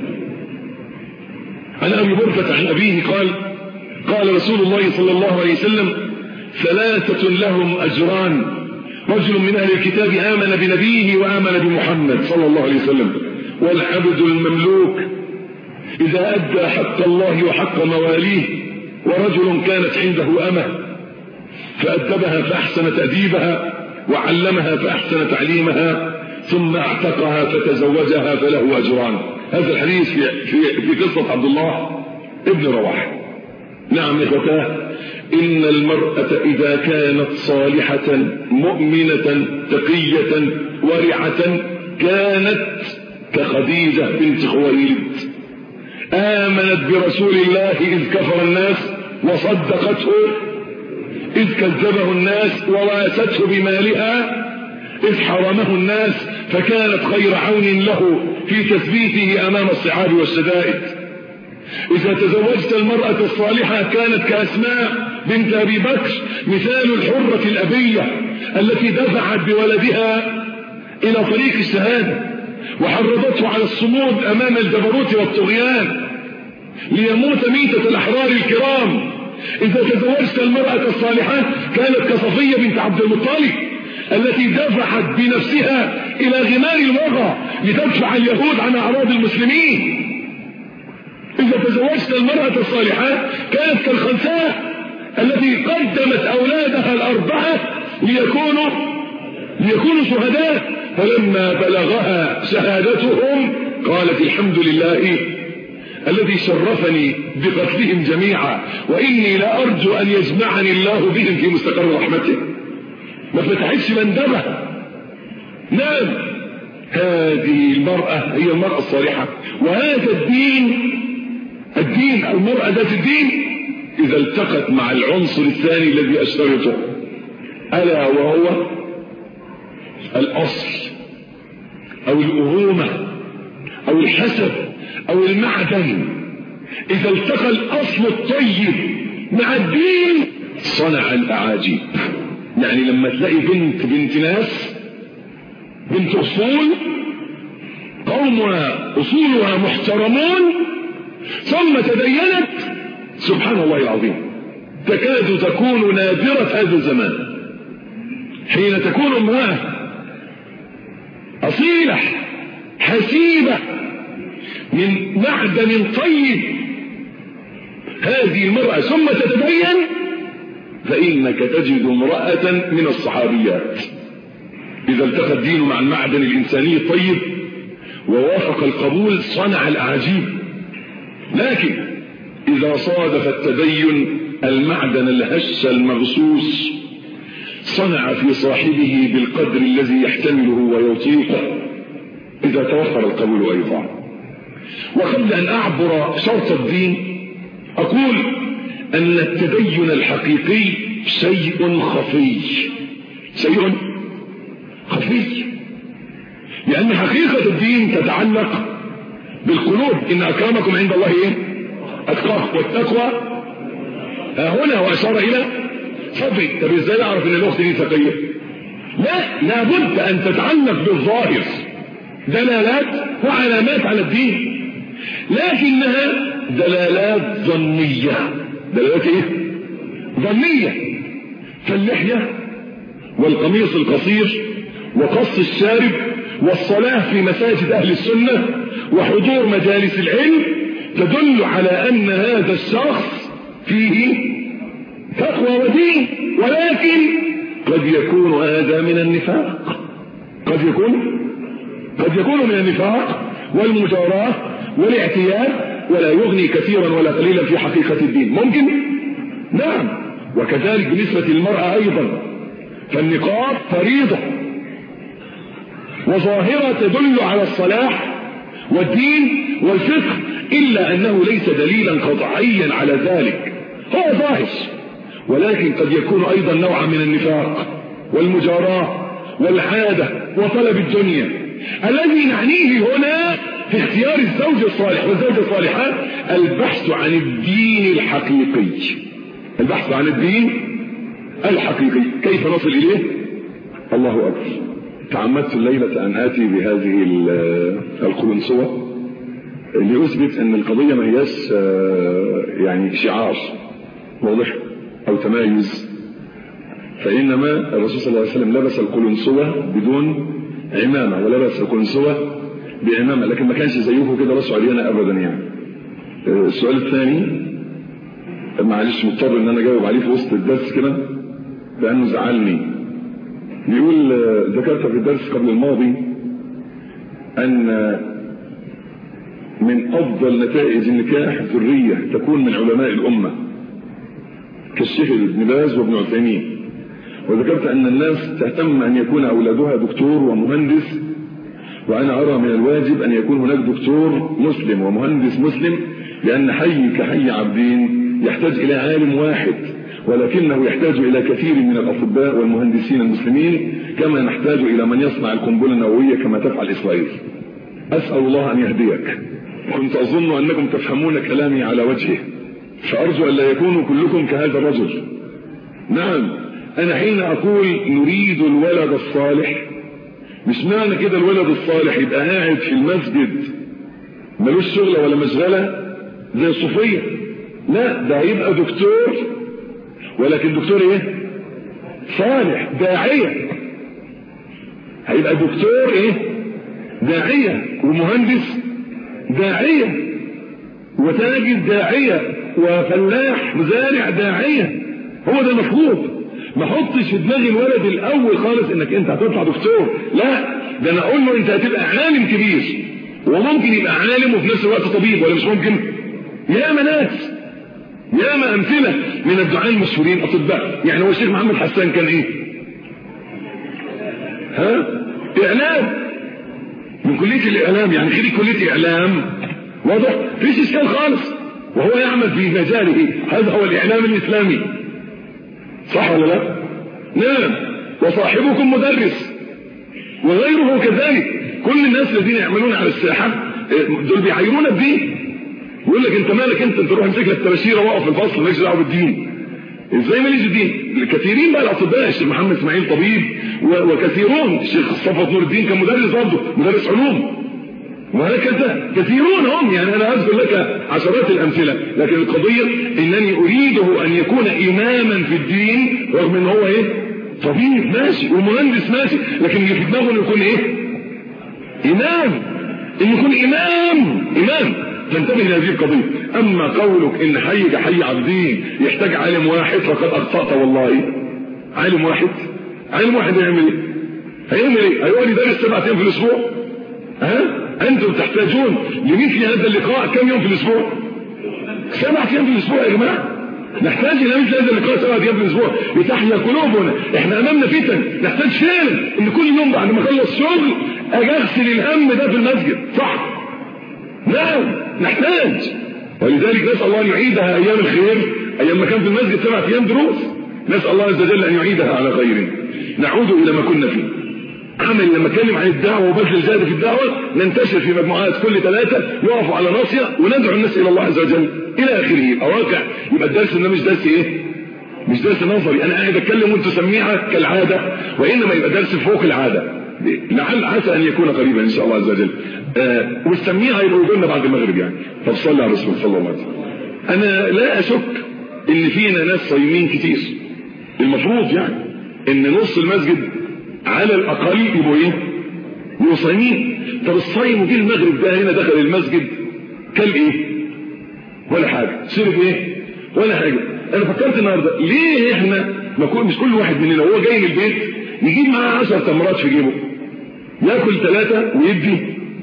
عن أبي بردة عن أبيه قال قال رسول الله صلى الله عليه وسلم ثلاثة لهم أجران، رجل من أهل الكتاب آمن بنبيه وآمن بمحمد صلى الله عليه وسلم، والعبد المملوك إذا أدى حق الله وحق مواليه، ورجل كانت عنده أمة فأدبها فأحسن تأديبها وعلمها فأحسن تعليمها ثم اعتقها فتزوجها فله أجران. هذا الحديث في, في, في قصة عبد الله ابن رواحة. نعم إخوتاه، إن المرأة إذا كانت صالحة مؤمنة تقية ورعة كانت كخديجة بنت خويلد، آمنت برسول الله إذ كفر الناس وصدقته إذ كذبه الناس، وواسته بمالها إذ حرمه الناس، فكانت خير عون له في تثبيته أمام الصعاب والشدائد. إذا تزوجت المرأة الصالحة كانت كأسماء بنت أبي بكر، مثال الحرة الأبية التي دفعت بولدها إلى طريق الشهادة وحرضته على الصمود أمام الجبروت والطغيان ليموت ميتة الأحرار الكرام. إذا تزوجت المرأة الصالحة كانت كصفية بنت عبد المطلب التي دفعت بنفسها إلى غمار الوغى لتدفع اليهود عن أعراض المسلمين. إذا تزوجت المرأة الصالحة كانت كالخنساء التي قدمت أولادها الأربعة ليكونوا ليكونوا شهداء، فلما بلغها شهادتهم قالت الحمد لله الذي شرفني بقتلهم جميعا، وإني لا أرجو أن يجمعني الله بهم في مستقر رحمته. ما فتحتش مندبة. نعم، هذه المرأة هي المرأة الصالحة. وهذا الدين الدين المرأة ذات الدين إذا التقت مع العنصر الثاني الذي أشترطه، ألا وهو الأصل أو الأهومة أو الحسب أو المعدن، إذا التقى الأصل الطيب مع الدين صنع الأعاجيب. يعني لما تلاقي بنت بنت ناس، بنت أصول، قومها أصولها محترمون، ثم تدينت، سبحان الله العظيم، تكاد تكون نادرة هذا الزمان حين تكون امرأة أصيلة حسيبة من معدن طيب هذه المرأة ثم تتبين، فإنك تجد امرأة من الصحابيات إذا التقى الدين مع المعدن الإنساني الطيب ووافق القبول صنع الأعاجيب. لكن إذا صادف التدين المعدن الهش المغصوص صنع في صاحبه بالقدر الذي يحتمله ويطيقه إذا توفر القبول أيضا. وقبل أن أعبر شرط الدين أقول أن التدين الحقيقي شيء خفي، شيء خفي، لأن حقيقة الدين تتعلق بالقلوب. إن أكرمكم عند الله إيه؟ أتقاكم، والتقوى هنا وأشار إلى صدري. طب إزاي أعرف إن الأخت دي تقية؟ لا، لابد أن تتعلق بالظاهر، دلالات وعلامات على الدين، لكنها دلالات ظنية. دلالات إيه؟ ظنية. فاللحية والقميص القصير وقص الشارب والصلاة في مساجد أهل السنة وحضور مجالس العلم تدل على أن هذا الشخص فيه تقوى ودين، ولكن قد يكون هذا من النفاق، قد يكون قد يكون من النفاق. والمجاراة والاعتياد، ولا يغني كثيرا ولا قليلا في حقيقة الدين. ممكن؟ نعم. وكذلك بالنسبة للمرأة أيضا، فالنقاب فريضة وظاهرة تدل على الصلاح والدين والفقه، إلا أنه ليس دليلا قطعيا على ذلك، هو ظاهر، ولكن قد يكون أيضا نوعا من النفاق والمجاراة والعادة وطلب الدنيا. الذي نعنيه هنا في اختيار الزوج الصالح والزوجة الصالحة البحث عن الدين الحقيقي، البحث عن الدين الحقيقي. كيف نصل إليه؟ الله أكبر. تعمدت الليلة أن آتي بهذه القلنسوة لأثبت أن القضية ما هياش يعني شعار واضح أو تمايز، فإنما الرسول صلى الله عليه وسلم لبس القلنسوة بدون عمامة، ولبس القلنسوة بعمامة، لكن ما كانش زيكم كده راسه علينا أبدا يعني. السؤال الثاني معلش مضطر ان انا اجاوب عليه في وسط الدرس كده لانه زعلني. بيقول ذكرت في الدرس قبل الماضي ان من افضل نتائج النكاح ذرية تكون من علماء الامة كالشيخ ابن باز وابن عثيمين، وذكرت ان الناس تهتم ان يكون اولادها دكتور ومهندس، وانا ارى من الواجب ان يكون هناك دكتور مسلم ومهندس مسلم، لان حي كحي عبدين يحتاج إلى عالم واحد، ولكنه يحتاج إلى كثير من الأطباء والمهندسين المسلمين، كما نحتاج إلى من يصنع القنبلة النووية كما تفعل إسرائيل. أسأل الله أن يهديك. كنت أظن أنكم تفهمون كلامي على وجهه، فأرجو أن لا يكونوا كلكم كهذا الرجل. نعم، أنا حين أقول نريد الولد الصالح، مش معنى كده الولد الصالح يبقى قاعد في المسجد ملوش شغلة ولا مشغلة زي الصوفية، لا، ده هيبقى دكتور، ولكن دكتور ايه؟ صالح، داعية. هيبقى دكتور ايه؟ داعية، ومهندس داعية، وتاجر داعية، وفلاح مزارع داعية. هو ده المطلوب. ما حطش في دماغ الولد الاول خالص انك انت هتطلع دكتور، لا، ده انا اقول له انت هتبقى عالم كبير، وممكن يبقى عالم وفي نفس الوقت طبيب، ولا مش ممكن؟ ياما ناس، ياما امثله من الدعاء المشهورين اطباء. يعني هو الشيخ محمد حسان كان ايه؟ ها؟ اعلام، من كليه الاعلام، يعني خريج كليه اعلام، واضح؟ مفيش اشكال خالص، وهو يعمل في مجاله، هذا هو الاعلام الاسلامي، صح ولا لا؟ نعم. وصاحبكم مدرس وغيره كذلك. كل الناس الذين يعملون على الساحه دول بيعيرون الدين، يقول لك انت مالك، انت تروح امسك لك تباشيره واقف في الفصل مالكش دعوه بالدين. ازاي ماليش بالدين؟ الكثيرين بقى الاطباء، الشيخ محمد اسماعيل طبيب، وكثيرون، الشيخ صفوت نور الدين كان مدرس برضه، مدرس علوم، وهكذا كثيرون هم. يعني انا اذكر لك عشرات الامثله، لكن القضيه انني اريده ان يكون اماما في الدين، رغم ان هو ايه؟ طبيب ماشي ومهندس ماشي، لكن اللي في دماغه انه يكون ايه؟ امام، انه يكون امام امام تنتبه لهذه القضيه. اما قولك ان حي كحي عبدين يحتاج عالم واحد فقد اخطأت والله. عالم واحد؟ عالم واحد هيعمل ايه؟ هيعمل ايه؟ هيقعد يدرس سبعة ايام في الاسبوع؟ ها؟ انتم تحتاجون لمثل هذا اللقاء كم يوم في الاسبوع؟ سبعة ايام في الاسبوع يا جماعه. نحتاج الى مثل هذا اللقاء سبعة ايام في الاسبوع لتحيا قلوبنا. احنا امامنا فتن، نحتاج فعلا ان كل يوم بعد ما اخلص شغل اجي اغسل الهم ده في المسجد، صح؟ نعم نحتاج. ولذلك نسال الله ان يعيدها ايام الخير، ايام ما كان في المسجد سبعة ايام دروس، نسال الله عز وجل ان يعيدها على خير. نعود الى ما كنا فيه. عمل لما اتكلم عن الدعوه وبذل الجهد في الدعوه، ننتشر في مجموعات كل ثلاثه يقفوا على ناصيه وندعو الناس الى الله عز وجل الى اخره. يبقى واقع، يبقى الدرس ده مش درس ايه؟ مش درس نظري انا قاعد اتكلم وانتوا سميعه كالعاده، وانما يبقى درس فوق العاده، لعل عسى ان يكون قريبا ان شاء الله عز وجل. آه والسميعه يبقوا يقولنا بعد المغرب يعني. طب صلى على رسول صلى الله عليه وسلم. انا لا اشك ان فينا ناس صايمين كتير، المفروض يعني ان نص المسجد على الاقل يبقوا ايه؟ يبقوا صايمين. طب الصايم وجه المغرب ده هنا دخل المسجد كل ايه؟ ولا حاجه. شرب ايه؟ ولا حاجه. انا فكرت النهارده ليه احنا ما كل مش كل واحد مننا وهو جاي من البيت يجيب معاه عشر تمرات في جيبه، ياكل ثلاثه ويدي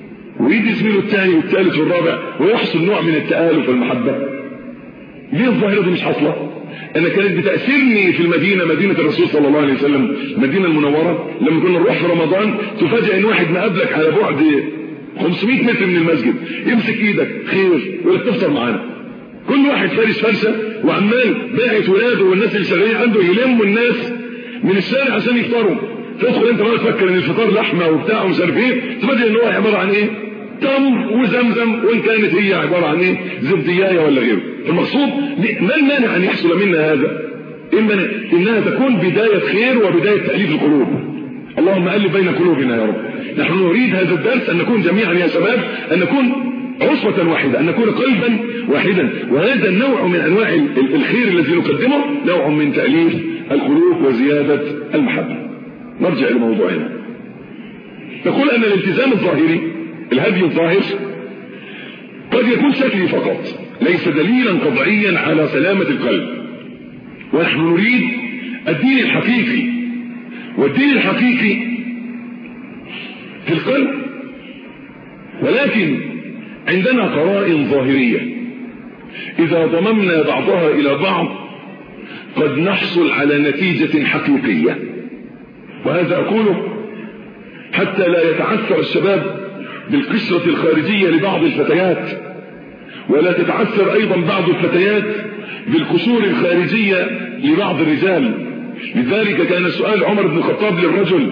ويدي زميله الثاني والثالث والرابع ويحصل نوع من التآلف والمحبة. ليه الظاهرة دي مش حاصلة؟ أنا كانت بتأثيرني في المدينة، مدينة الرسول صلى الله عليه وسلم، المدينة المنورة، لما كنا نروح في رمضان تفاجئ إن واحد مقابلك على بعد خمسمائة متر من المسجد يمسك إيدك خير ولا تفطر معانا. كل واحد فارس فرسة وعمال باعت ولاده والناس اللي شغالين عنده يلموا الناس من الشارع عشان يفطروا. تدخل انت بقى تفكر ان الفطار لحمه وبتاع ومش عارف ايه، تفاجئ ان هو عباره عن ايه؟ تمر وزمزم، وان كانت هي عباره عن ايه؟ زبديايه ولا غيره. المقصود ما المانع ان يحصل منا هذا؟ اما انها تكون بدايه خير وبدايه تاليف القلوب. اللهم الف بين قلوبنا يا رب. نحن نريد هذا الدرس ان نكون جميعا يا شباب، ان نكون عصبة واحدة، أن نكون قلبا واحدا. وهذا النوع من أنواع الخير الذي نقدمه نوع من تأليف القلوب وزيادة المحبة. نرجع لموضوعنا. نقول أن الالتزام الظاهري، الهدي الظاهر، قد يكون شكلي فقط، ليس دليلا قطعيا على سلامة القلب. ونحن نريد الدين الحقيقي، والدين الحقيقي في القلب. ولكن عندنا قرائن ظاهرية إذا ضممنا بعضها إلى بعض قد نحصل على نتيجة حقيقية. وهذا أقوله حتى لا يتعثر الشباب بالقشرة الخارجية لبعض الفتيات، ولا تتعثر أيضا بعض الفتيات بالقشور الخارجية لبعض الرجال. لذلك كان سؤال عمر بن الخطاب للرجل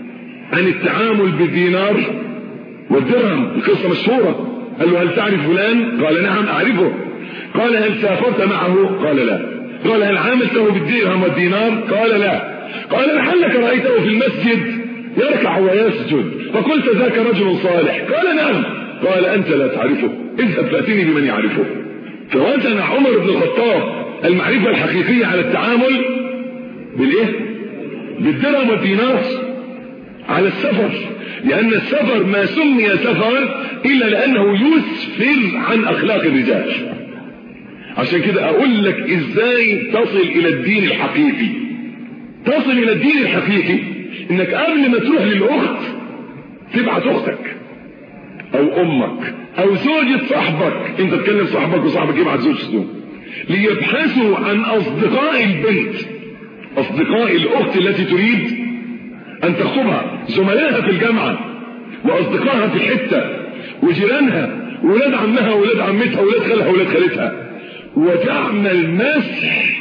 عن التعامل بالدينار والدرهم، القصة مشهورة. قال له هل تعرف فلان؟ قال نعم أعرفه. قال هل سافرت معه؟ قال لا. قال هل عاملته بالدرهم والدينار؟ قال لا. قال لعلك رأيته في المسجد يركع ويسجد فقلت ذاك رجل صالح؟ قال نعم. قال أنت لا تعرفه، اذهب فأتني بمن يعرفه. فوزن عمر بن الخطاب المعرفة الحقيقية على التعامل بالإيه؟ بالدرهم والدينار على السفر، لأن السفر ما سمي سفر إلا لأنه يسفر عن أخلاق الرجال. عشان كده أقول لك إزاي تصل إلى الدين الحقيقي. تصل إلى الدين الحقيقي إنك قبل ما تروح للأخت تبعت أختك أو أمك أو زوجة صاحبك. أنت تكلم صاحبك وصاحبك يبعت زوجته ليبحثوا عن أصدقاء البنت، أصدقاء الأخت التي تريد أن تخطبها، زملائها في الجامعة وأصدقائها في الحتة وجيرانها وولاد عمها وولاد عمتها وولاد خالها وولاد خالتها، وتعمل مسح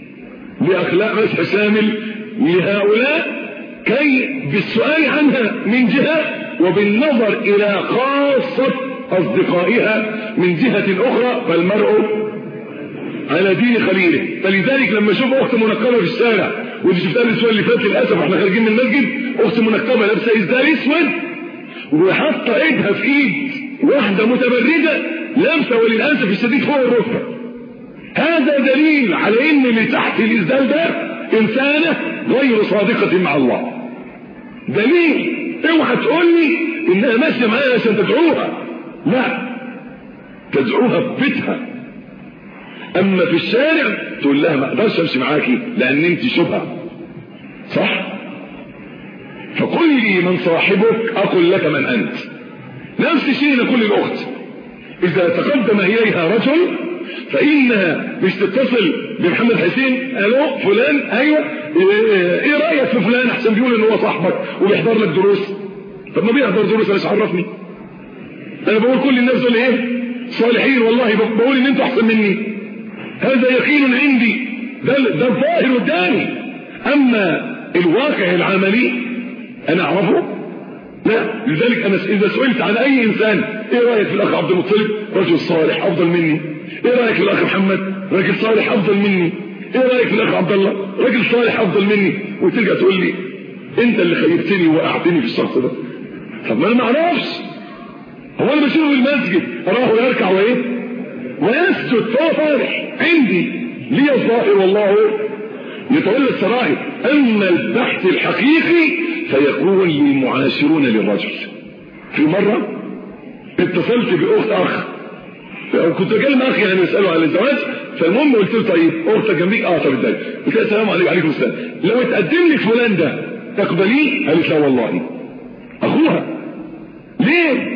بأخلاق، مسح شامل لهؤلاء، كي بالسؤال عنها من جهة وبالنظر إلى خاصة أصدقائها من جهة أخرى، فالمرء على دين خليله. فلذلك لما اشوف اخت منقبه في الشارع، ودي شفتها الاسبوع اللي فات للاسف واحنا خارجين من المسجد، اخت منقبه لابسه ازدار اسود وحاطه ايدها في ايد واحده متبرجه لابسه وللاسف الشديد فوق الركبه، هذا دليل على ان اللي تحت الازدار ده انسانه غير صادقه مع الله. دليل. اوعى تقول لي انها ماشيه معايا عشان تدعوها، لا، تدعوها في بيتها. اما في الشارع تقول لها ما اقدرش امشي معاكي لان انت شبهه، صح؟ فقل لي من صاحبك اقول لك من انت. نفس الشيء نقول للاخت اذا تقدم اليها رجل فانها مش تتصل بمحمد حسين، الو فلان، ايوه ايه رايك في فلان؟ احسن بيقول ان هو صاحبك وبيحضر لك دروس. طب ما بيحضر دروس انا عرفني؟ انا بقول كل الناس دول ايه؟ صالحين، والله بقول ان انتوا احسن مني، هذا يقين عندي، ده ده الظاهر قدامي. اما الواقع العملي انا اعرفه لا. لذلك انا اذا سئلت عن اي انسان ايه رايك في الاخ عبد المطلب؟ رجل صالح افضل مني. ايه رايك في الاخ محمد؟ راجل صالح افضل مني. ايه رايك في الاخ عبد الله؟ راجل صالح افضل مني. وترجع تقول لي انت اللي خيبتني ووقعتني في الشخص ده. طب ما انا ما اعرفش، هو انا بشوفه في المسجد اراه يركع وايه ويسجد، فهو صالح عندي لي الظاهر والله يتولى السرائر. اما البحث الحقيقي فيكون للمعاشرون للرجل. في مرة اتصلت باخت اخ، كنت اكلم اخي يعني اساله عن الزواج، فالمهم قلت له طيب اختك جنبيك؟ اه طب ازاي؟ قلت له السلام عليكم. وعليكم السلام. لو اتقدم لك فلان ده تقبليه؟ قالت لا والله. اخوها ليه؟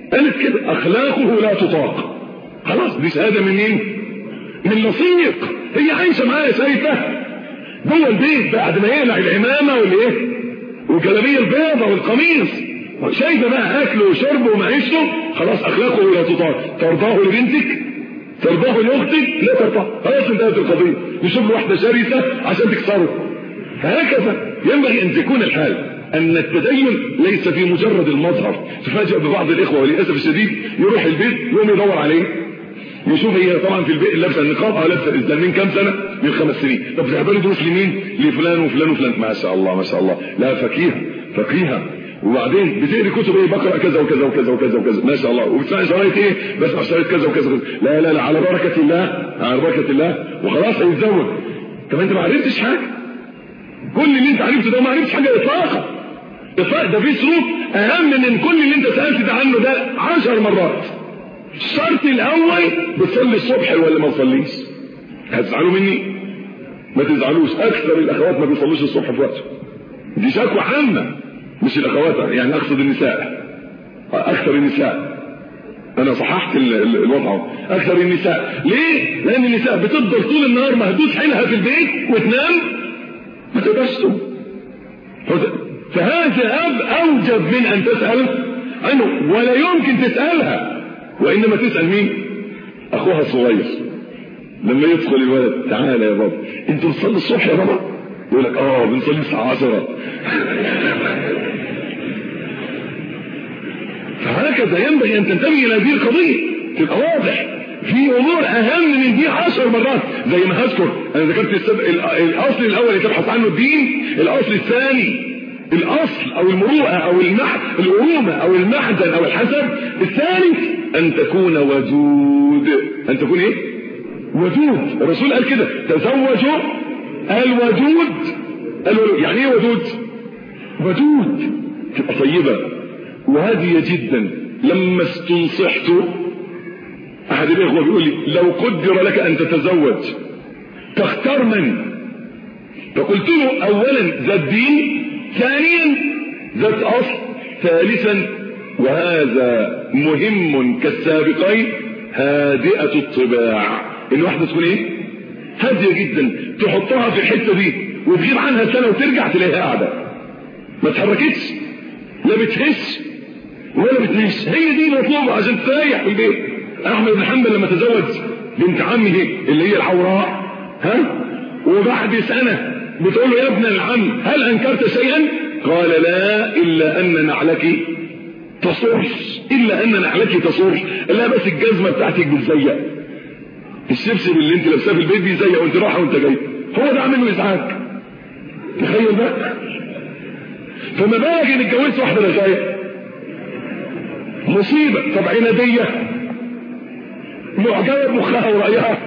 قالت كده اخلاقه لا تطاق. خلاص دي شهاده من مين؟ من لصيق. هي عايشه معايا شايفه جوه البيت بعد ما يقلع العمامه والايه والجلابيه البيضاء والقميص، شايفه بقى اكله وشربه ومعيشته. خلاص اخلاقه لا تطاق. ترضاه لبنتك؟ ترضاه لاختك؟ لا ترضاه. خلاص انتهت القضيه. نشوف واحده شرسه عشان تكسره. هكذا ينبغي ان تكون الحال، ان التدين ليس في مجرد المظهر. تفاجئ ببعض الاخوه وللاسف الشديد يروح البيت يوم يدور عليه، يشوف هي طبعا في البيت لابسه النقاب او لابسه الازدال من كام سنه؟ من خمس سنين. طب بتعملوا دروس لمين؟ لفلان وفلان وفلان. ما شاء الله ما شاء الله، لا فقيهه فقيهه. وبعدين بتقري كتب ايه؟ بقرا كذا وكذا وكذا وكذا وكذا ما شاء الله. وبتسمعي شرايط ايه؟ بسمع شرايط كذا وكذا وكذا. لا لا لا على بركه الله على بركه الله. وخلاص هيتزوج. طب انت ما عرفتش حاجه. كل اللي انت عرفته ده ما عرفتش حاجه اطلاقا. ده في سلوك اهم من كل اللي انت سالت ده عنه ده عشر مرات. الشرط الاول بتصلي الصبح ولا ما تصليش؟ هتزعلوا مني؟ ما تزعلوش. اكثر الاخوات ما بيصلوش الصبح في وقته. دي شكوى عامه مش الاخوات، يعني اقصد النساء. اكثر النساء، انا صححت الوضع، اكثر النساء. ليه؟ لان النساء بتفضل طول النهار مهدوس حيلها في البيت وتنام ما تقدرش تقوم. فهذا اب اوجب من ان تسال عنه، ولا يمكن تسالها، وانما تسال مين؟ اخوها الصغير. لما يدخل الولد تعالى يا بابا انتوا بتصلوا الصبح يا بابا؟ يقول لك اه بنصلي الساعه عشرة. فهكذا ينبغي ان تنتبه الى هذه القضيه، تبقى واضح. في امور اهم من دي عشر مرات. زي ما هذكر انا ذكرت السبب الاصل الاول اللي تبحث عنه الدين، الاصل الثاني الاصل او المروءه او المح الامومه او المحزن او الحسب. الثالث ان تكون ودود. ان تكون ايه؟ ودود. الرسول قال كده تزوجوا الودود. الودود يعني ايه ودود؟ ودود تبقى طيبه وهاديه جدا. لما استنصحت احد الاخوه بيقول لي لو قدر لك ان تتزوج تختار من؟ فقلت له اولا ذات دين، ثانيا ذات اصل، ثالثا وهذا مهم كالسابقين هادئه الطباع. الواحده تكون ايه؟ هاديه جدا، تحطها في الحته دي وتغيب عنها سنه وترجع تلاقيها قاعده ما اتحركتش، لا بتهش ولا بتنش. هي دي المطلوبه عشان تريح في البيت. احمد بن حنبل لما تزوج بنت عمه اللي هي الحوراء، ها، وبعد سنه بتقول له يا ابن العم هل انكرت شيئا؟ قال لا الا ان نعلك تصر، الا ان نعلك تصر. لا بس الجزمه بتاعتك بتزيق، الشبشب اللي انت لابساه في البيت بيزيق وانت رايحه وانت جاي، هو ده عامل له ازعاج. تخيل بقى. فما بالك ان اتجوزت واحده رجايه مصيبه. طب عناديه معجبه بمخها ورايها.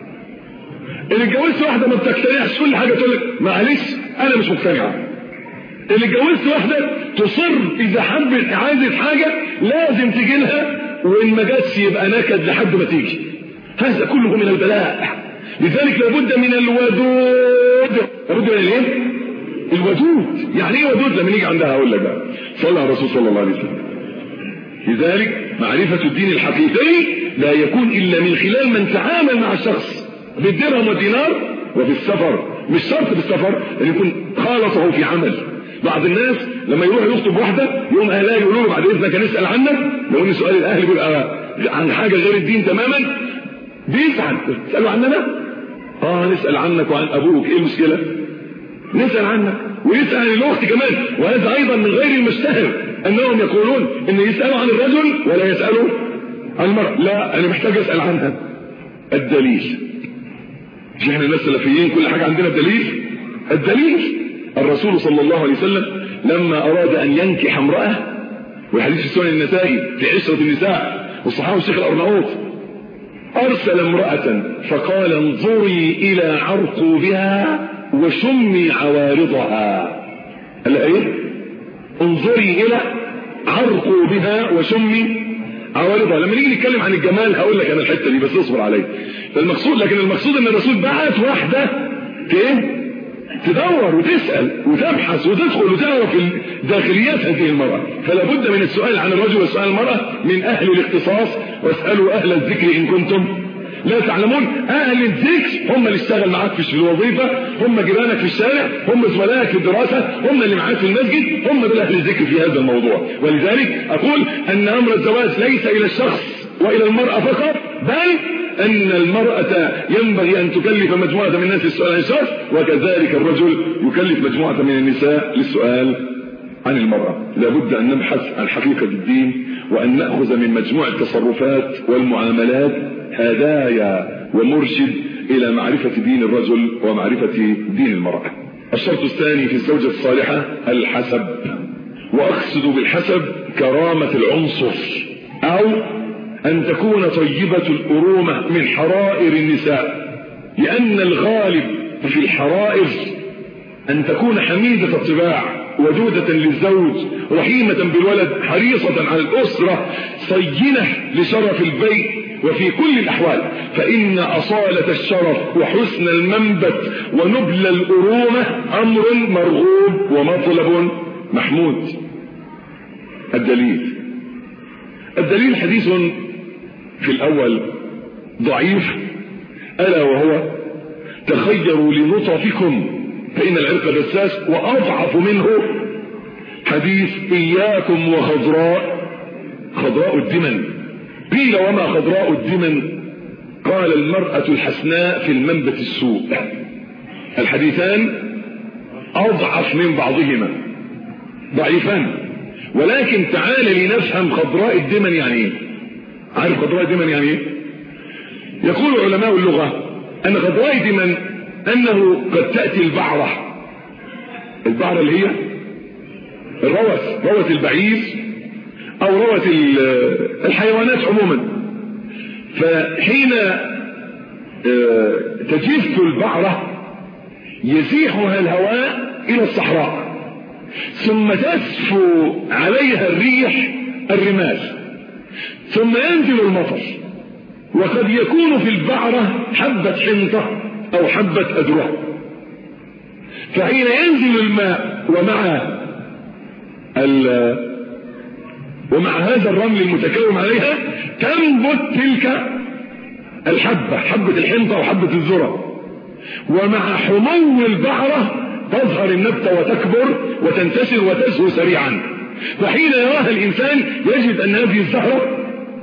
اللي اتجوزت واحده ما بتقتنعش كل حاجه تقول لك معلش انا مش مقتنعه. اللي اتجوزت واحده تصر اذا حبت عايزه حاجه لازم تجي لها، وان ما جاتش يبقى نكد لحد ما تيجي. هذا كله من البلاء. لذلك لابد من الودود. لابد من الايه؟ الودود. يعني ايه ودود؟ لما نيجي عندها هقول لك بقى. صلى على الرسول صلى الله عليه وسلم. لذلك معرفه الدين الحقيقي لا يكون الا من خلال من تعامل مع الشخص بالدرهم والدينار وفي السفر. مش شرط في السفر ان يكون خالطه في عمل. بعض الناس لما يروح يخطب واحده يوم اهلها يقولوا له بعد اذنك هنسال عنك، لو ان سؤال الاهل بيبقى عن حاجه غير الدين تماما بيزعل. تسالوا عننا؟ اه نسال عنك وعن ابوك. ايه المشكله؟ نسال عنك ويسال الاخت كمان. وهذا ايضا من غير المشتهر انهم يقولون ان يسالوا عن الرجل ولا يسالوا عن المراه. لا انا محتاج اسال عنها. الدليل. مش احنا الناس السلفيين كل حاجه عندنا الدليل. الدليل الرسول صلى الله عليه وسلم لما اراد ان ينكح امراه، والحديث في سنن النسائي في عشره النساء والصحابه الشيخ الارناؤوط، ارسل امراه فقال انظري الى عرقوبها وشمي عوارضها. قال ايه؟ انظري الى عرقوبها وشمي عوارضها. لما نيجي نتكلم عن الجمال هقول لك انا الحته دي بس اصبر عليا. فالمقصود لكن المقصود ان الرسول بعت واحده ايه؟ تدور وتسأل وتبحث وتدخل وتعرف داخليات هذه المرأة. فلا بد من السؤال عن الرجل وسؤال المرأة من أهل الاختصاص، واسألوا أهل الذكر إن كنتم لا تعلمون. أهل الذكر هم اللي اشتغل معاك في الوظيفة، هم جيرانك في الشارع، هم زملائك في الدراسة، هم اللي معاك في المسجد، هم دول أهل الذكر في هذا الموضوع. ولذلك أقول أن أمر الزواج ليس إلى الشخص وإلى المرأة فقط، بل أن المرأة ينبغي أن تكلف مجموعة من الناس للسؤال عن الشخص، وكذلك الرجل يكلف مجموعة من النساء للسؤال عن المرأة. لابد أن نبحث عن حقيقة الدين، وأن نأخذ من مجموع التصرفات والمعاملات هدايا ومرشد إلى معرفة دين الرجل ومعرفة دين المرأة. الشرط الثاني في الزوجة الصالحة الحسب، وأقصد بالحسب كرامة العنصر، أو أن تكون طيبة الأرومة من حرائر النساء، لأن الغالب في الحرائر أن تكون حميدة الطباع، ودودة للزوج، رحيمة بالولد، حريصة على الأسرة، صينة لشرف البيت وفي كل الأحوال. فإن أصالة الشرف وحسن المنبت ونبل الأرومة أمر مرغوب ومطلب محمود. الدليل الدليل حديث في الأول ضعيف، ألا وهو تخيروا لنطفكم فإن العرق دساس، وأضعف منه حديث إياكم وخضراء خضراء الدمن. قيل وما خضراء الدمن؟ قال المرأة الحسناء في المنبت السوء. الحديثان أضعف من بعضهما، ضعيفان، ولكن تعال لنفهم خضراء الدمن يعني ايه. عارف خضراء الدمن يعني ايه؟ يقول علماء اللغة أن خضراء الدمن أنه قد تأتي البعرة، البعرة اللي هي الروث، روث البعير أو روث الحيوانات عموما. فحين تجف البعرة يزيحها الهواء إلى الصحراء، ثم تسفو عليها الريح الرمال، ثم ينزل المطر، وقد يكون في البعرة حبة حنطة أو حبة أدرة. فحين ينزل الماء ومع ومع هذا الرمل المتكوم عليها تنبت تلك الحبة، حبة الحنطة وحبة الذرة، ومع حمو البعرة تظهر النبتة وتكبر وتنتشر وتزهو سريعا. فحين يراها الإنسان يجد أن هذه الزهرة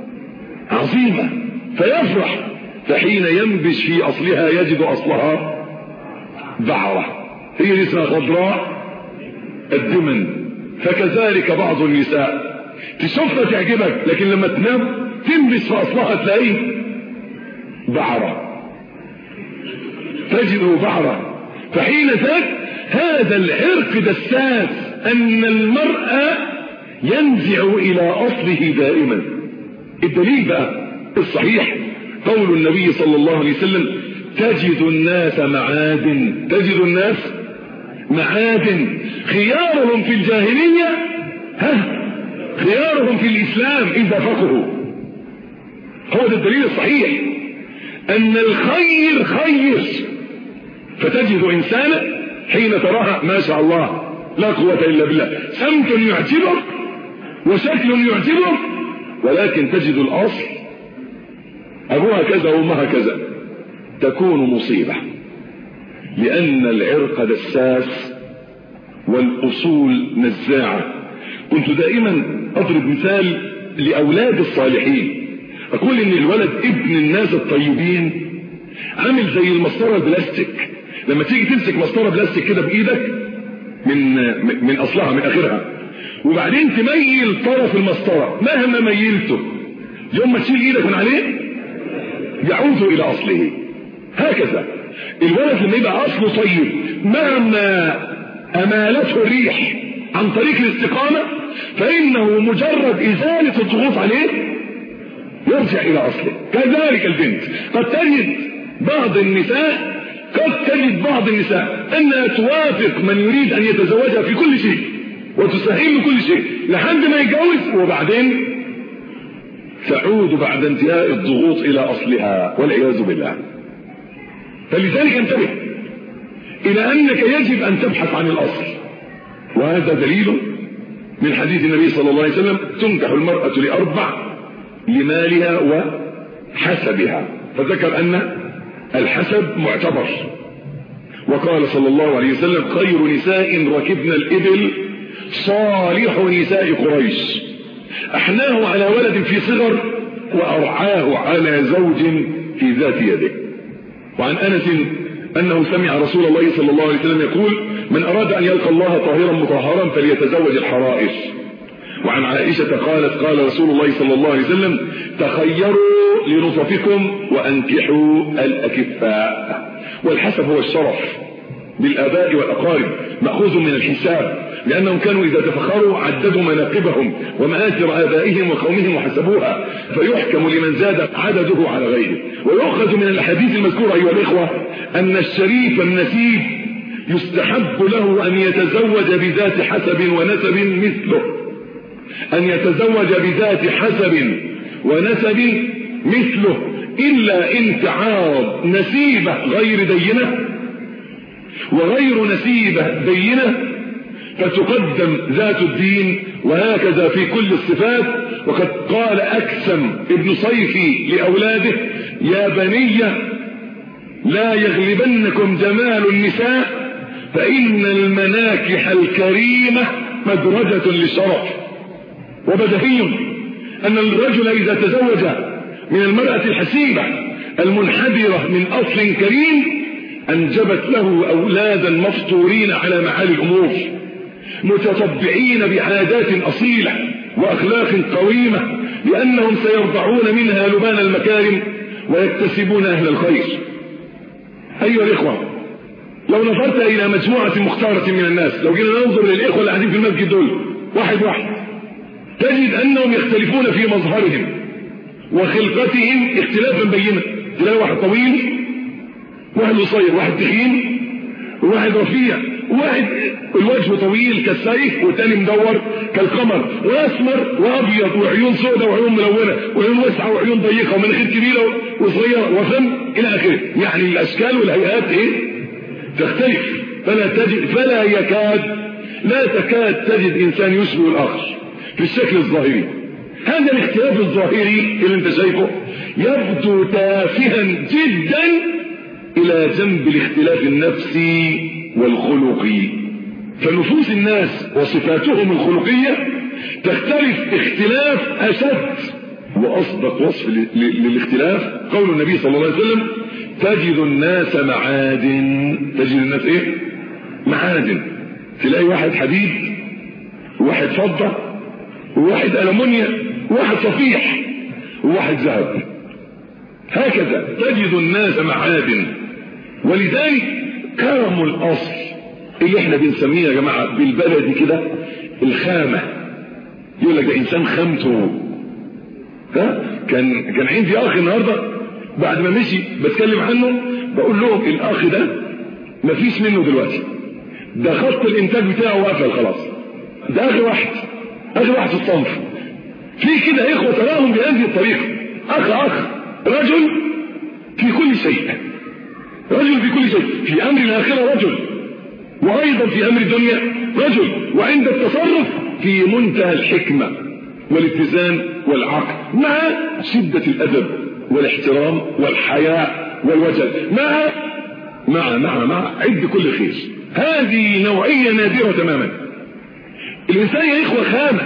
عظيمة فيفرح، فحين ينبش في أصلها يجد أصلها بعرة، هي اسمها خضراء الدمن. فكذلك بعض النساء تشوفها تعجبك، لكن لما تنام تنبش في أصلها تلاقيه بعرة، تجده بعرة. فحين ذاك هذا العرق دساس أن المرأة ينزع إلى أصله دائما. الدليل بقى الصحيح قول النبي صلى الله عليه وسلم تجد الناس معادن، تجد الناس معادن، خيارهم في الجاهلية ها خيارهم في الإسلام إذا فقهوا. هو ده الدليل الصحيح أن الخير خير. فتجد إنسانا حين تراها ما شاء الله لا قوة إلا بالله، سمت يعجبك وشكل يعجبك، ولكن تجد الأصل أبوها كذا وأمها كذا، تكون مصيبة، لأن العرق دساس والأصول نزاعة. كنت دائما أضرب مثال لأولاد الصالحين، أقول إن الولد ابن الناس الطيبين عامل زي المسطرة البلاستيك. لما تيجي تمسك مسطرة بلاستيك كده بإيدك من من أصلها من آخرها، وبعدين تميل طرف المسطرة، مهما ميلته يوم ما تشيل إيدك من عليه يعود إلى أصله. هكذا الولد لما يبقى أصله طيب مهما أمالته الريح عن طريق الاستقامة، فإنه مجرد إزالة الضغوط عليه يرجع إلى أصله. كذلك البنت قد تجد بعض النساء قد تجد بعض النساء أنها توافق من يريد أن يتزوجها في كل شيء وتسهل له كل شيء لحد ما يتجوز، وبعدين تعود بعد انتهاء الضغوط إلى أصلها والعياذ بالله. فلذلك انتبه، إلى أنك يجب أن تبحث عن الأصل. وهذا دليل من حديث النبي صلى الله عليه وسلم: تنكح المرأة لأربع: لمالها وحسبها. فذكر أن الحسب معتبر. وقال صلى الله عليه وسلم: خير نساء ركبن الإبل صالح نساء قريش، أحناه على ولد في صغر وأرعاه على زوج في ذات يده. وعن أنس أنه سمع رسول الله صلى الله عليه وسلم يقول: من أراد أن يلقى الله طاهرا مطهرا فليتزوج الحرائر. وعن عائشة قالت: قال رسول الله صلى الله عليه وسلم: تخيروا لنطفكم وأنكحوا الأكفاء. والحسب هو الشرف بالآباء والأقارب، مأخوذ من الحساب، لأنهم كانوا إذا تفخروا عددوا مناقبهم ومآثر آبائهم وقومهم وحسبوها، فيحكم لمن زاد عدده على غيره. ويؤخذ من الحديث المذكور أيها الإخوة أن الشريف النسيب يستحب له أن يتزوج بذات حسب ونسب مثله، أن يتزوج بذات حسب ونسب مثله، إلا إن تعارض نسيبة غير دينة وغير نسيبة دينة فتقدم ذات الدين، وهكذا في كل الصفات. وقد قال أكسم ابن صيفي لأولاده: يا بني لا يغلبنكم جمال النساء، فإن المناكح الكريمة مدرجة للشرف. وبدهي أن الرجل إذا تزوج من المرأة الحسيبة المنحدرة من أصل كريم أنجبت له أولادا مفطورين على معالي الأمور، متطبعين بعادات أصيلة وأخلاق قويمة، لأنهم سيرضعون منها لبان المكارم ويكتسبون أهل الخير. أيها الإخوة، لو نظرت إلى مجموعة مختارة من الناس، لو جينا ننظر للإخوة اللي قاعدين في المسجد دول واحد واحد، تجد أنهم يختلفون في مظهرهم وخلقتهم اختلافا بينا. تلاقي واحد طويل، واحد قصير، واحد تخين، وواحد رفيع، وواحد الوجه طويل كالسيف والتاني مدور كالقمر، واسمر وابيض وعيون سوداء وعيون ملونه وعيون واسعه وعيون ضيقه ومناخير كبيره وصغيره وفم الى اخره. يعني الاشكال والهيئات ايه تختلف، فلا تجد فلا يكاد لا تكاد تجد انسان يشبه الاخر في الشكل الظاهري. هذا الاختلاف الظاهري اللي انت شايفه يبدو تافها جدا الى جنب الاختلاف النفسي والخلقي. فنفوس الناس وصفاتهم الخلقية تختلف اختلاف أشد. وأصدق وصف للاختلاف قول النبي صلى الله عليه وسلم: تجد الناس معادن. تجد الناس ايه؟ معادن. تلاقي واحد حديد وواحد فضة وواحد ألمونيا وواحد صفيح وواحد ذهب، هكذا تجد الناس معادن. ولذلك كرم الأصل اللي احنا بنسميه يا جماعة بالبلدي كده الخامة. يقول لك ده إنسان خامته. ها كان كان عندي أخ النهاردة بعد ما مشي بتكلم عنه، بقول لهم الأخ ده مفيش منه دلوقتي، ده خط الإنتاج بتاعه وقفل خلاص. ده أخ واحد أخ واحد في الصنف. في كده إخوة تراهم بهذه الطريقة، أخ أخ رجل في كل شيء، رجل في كل شيء، في أمر الآخرة رجل، وأيضا في أمر الدنيا رجل، وعند التصرف في منتهى الحكمة والاتزان والعقل، مع شدة الأدب والاحترام والحياء والوجل، مع مع مع مع عد كل خير. هذه نوعية نادرة تماما. الإنسان يا إخوة خامة.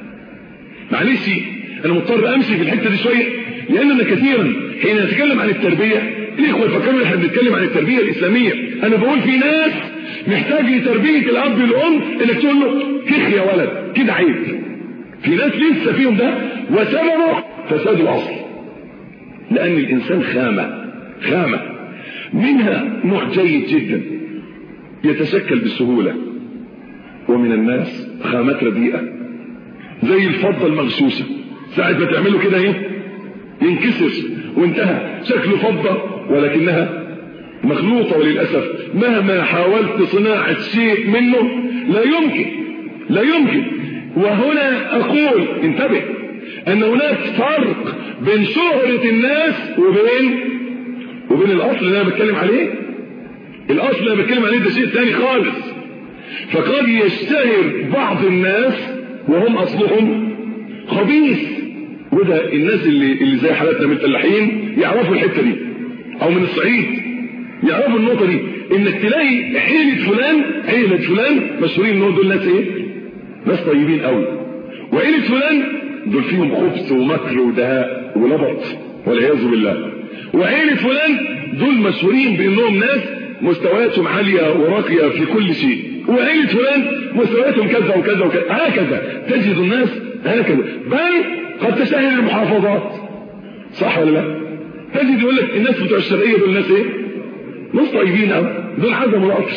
معلش أنا مضطر أمشي في الحتة دي شوية، لأننا كثيرا حين نتكلم عن التربية الإخوة يفكروا احنا بنتكلم عن التربية الإسلامية. أنا بقول في ناس محتاج لتربية الأب والأم إنك تقول له كخ يا ولد كده عيب. في ناس لسه فيهم ده، وسببه فساد الأصل، لأن الإنسان خامة خامة منها نوع جيد جدا يتشكل بسهولة، ومن الناس خامات رديئة زي الفضة المغشوشة، ساعة ما تعمله كده ايه ينكسر وانتهى، شكله فضة ولكنها مخلوطة. وللأسف مهما حاولت صناعة شيء منه لا يمكن لا يمكن. وهنا أقول انتبه أن هناك فرق بين شهرة الناس وبين وبين الأصل اللي أنا بتكلم عليه. الاصل اللي بتكلم عليه ده شيء ثاني خالص. فقد يشتهر بعض الناس وهم اصلهم خبيث، وده الناس اللي اللي زي حالاتنا من الفلاحين يعرفوا الحته دي، او من الصعيد يعرفوا النقطه دي، انك تلاقي عيله فلان عيله فلان مشهورين ان دول ناس ايه؟ ناس طيبين قوي، وعيله فلان دول فيهم خبث ومكر ودهاء ولبط والعياذ بالله، وعيله فلان دول مشهورين بانهم ناس مستوياتهم عاليه وراقيه في كل شيء، وعيله فلان مستوياتهم كذا وكذا وكذا، هكذا تجد الناس هكذا. بل قد تشتهر المحافظات، صح ولا لا؟ تجد يقول لك الناس بتوع الشرقيه دول ناس ايه؟ ناس طيبين قوي، دول عزم القطر،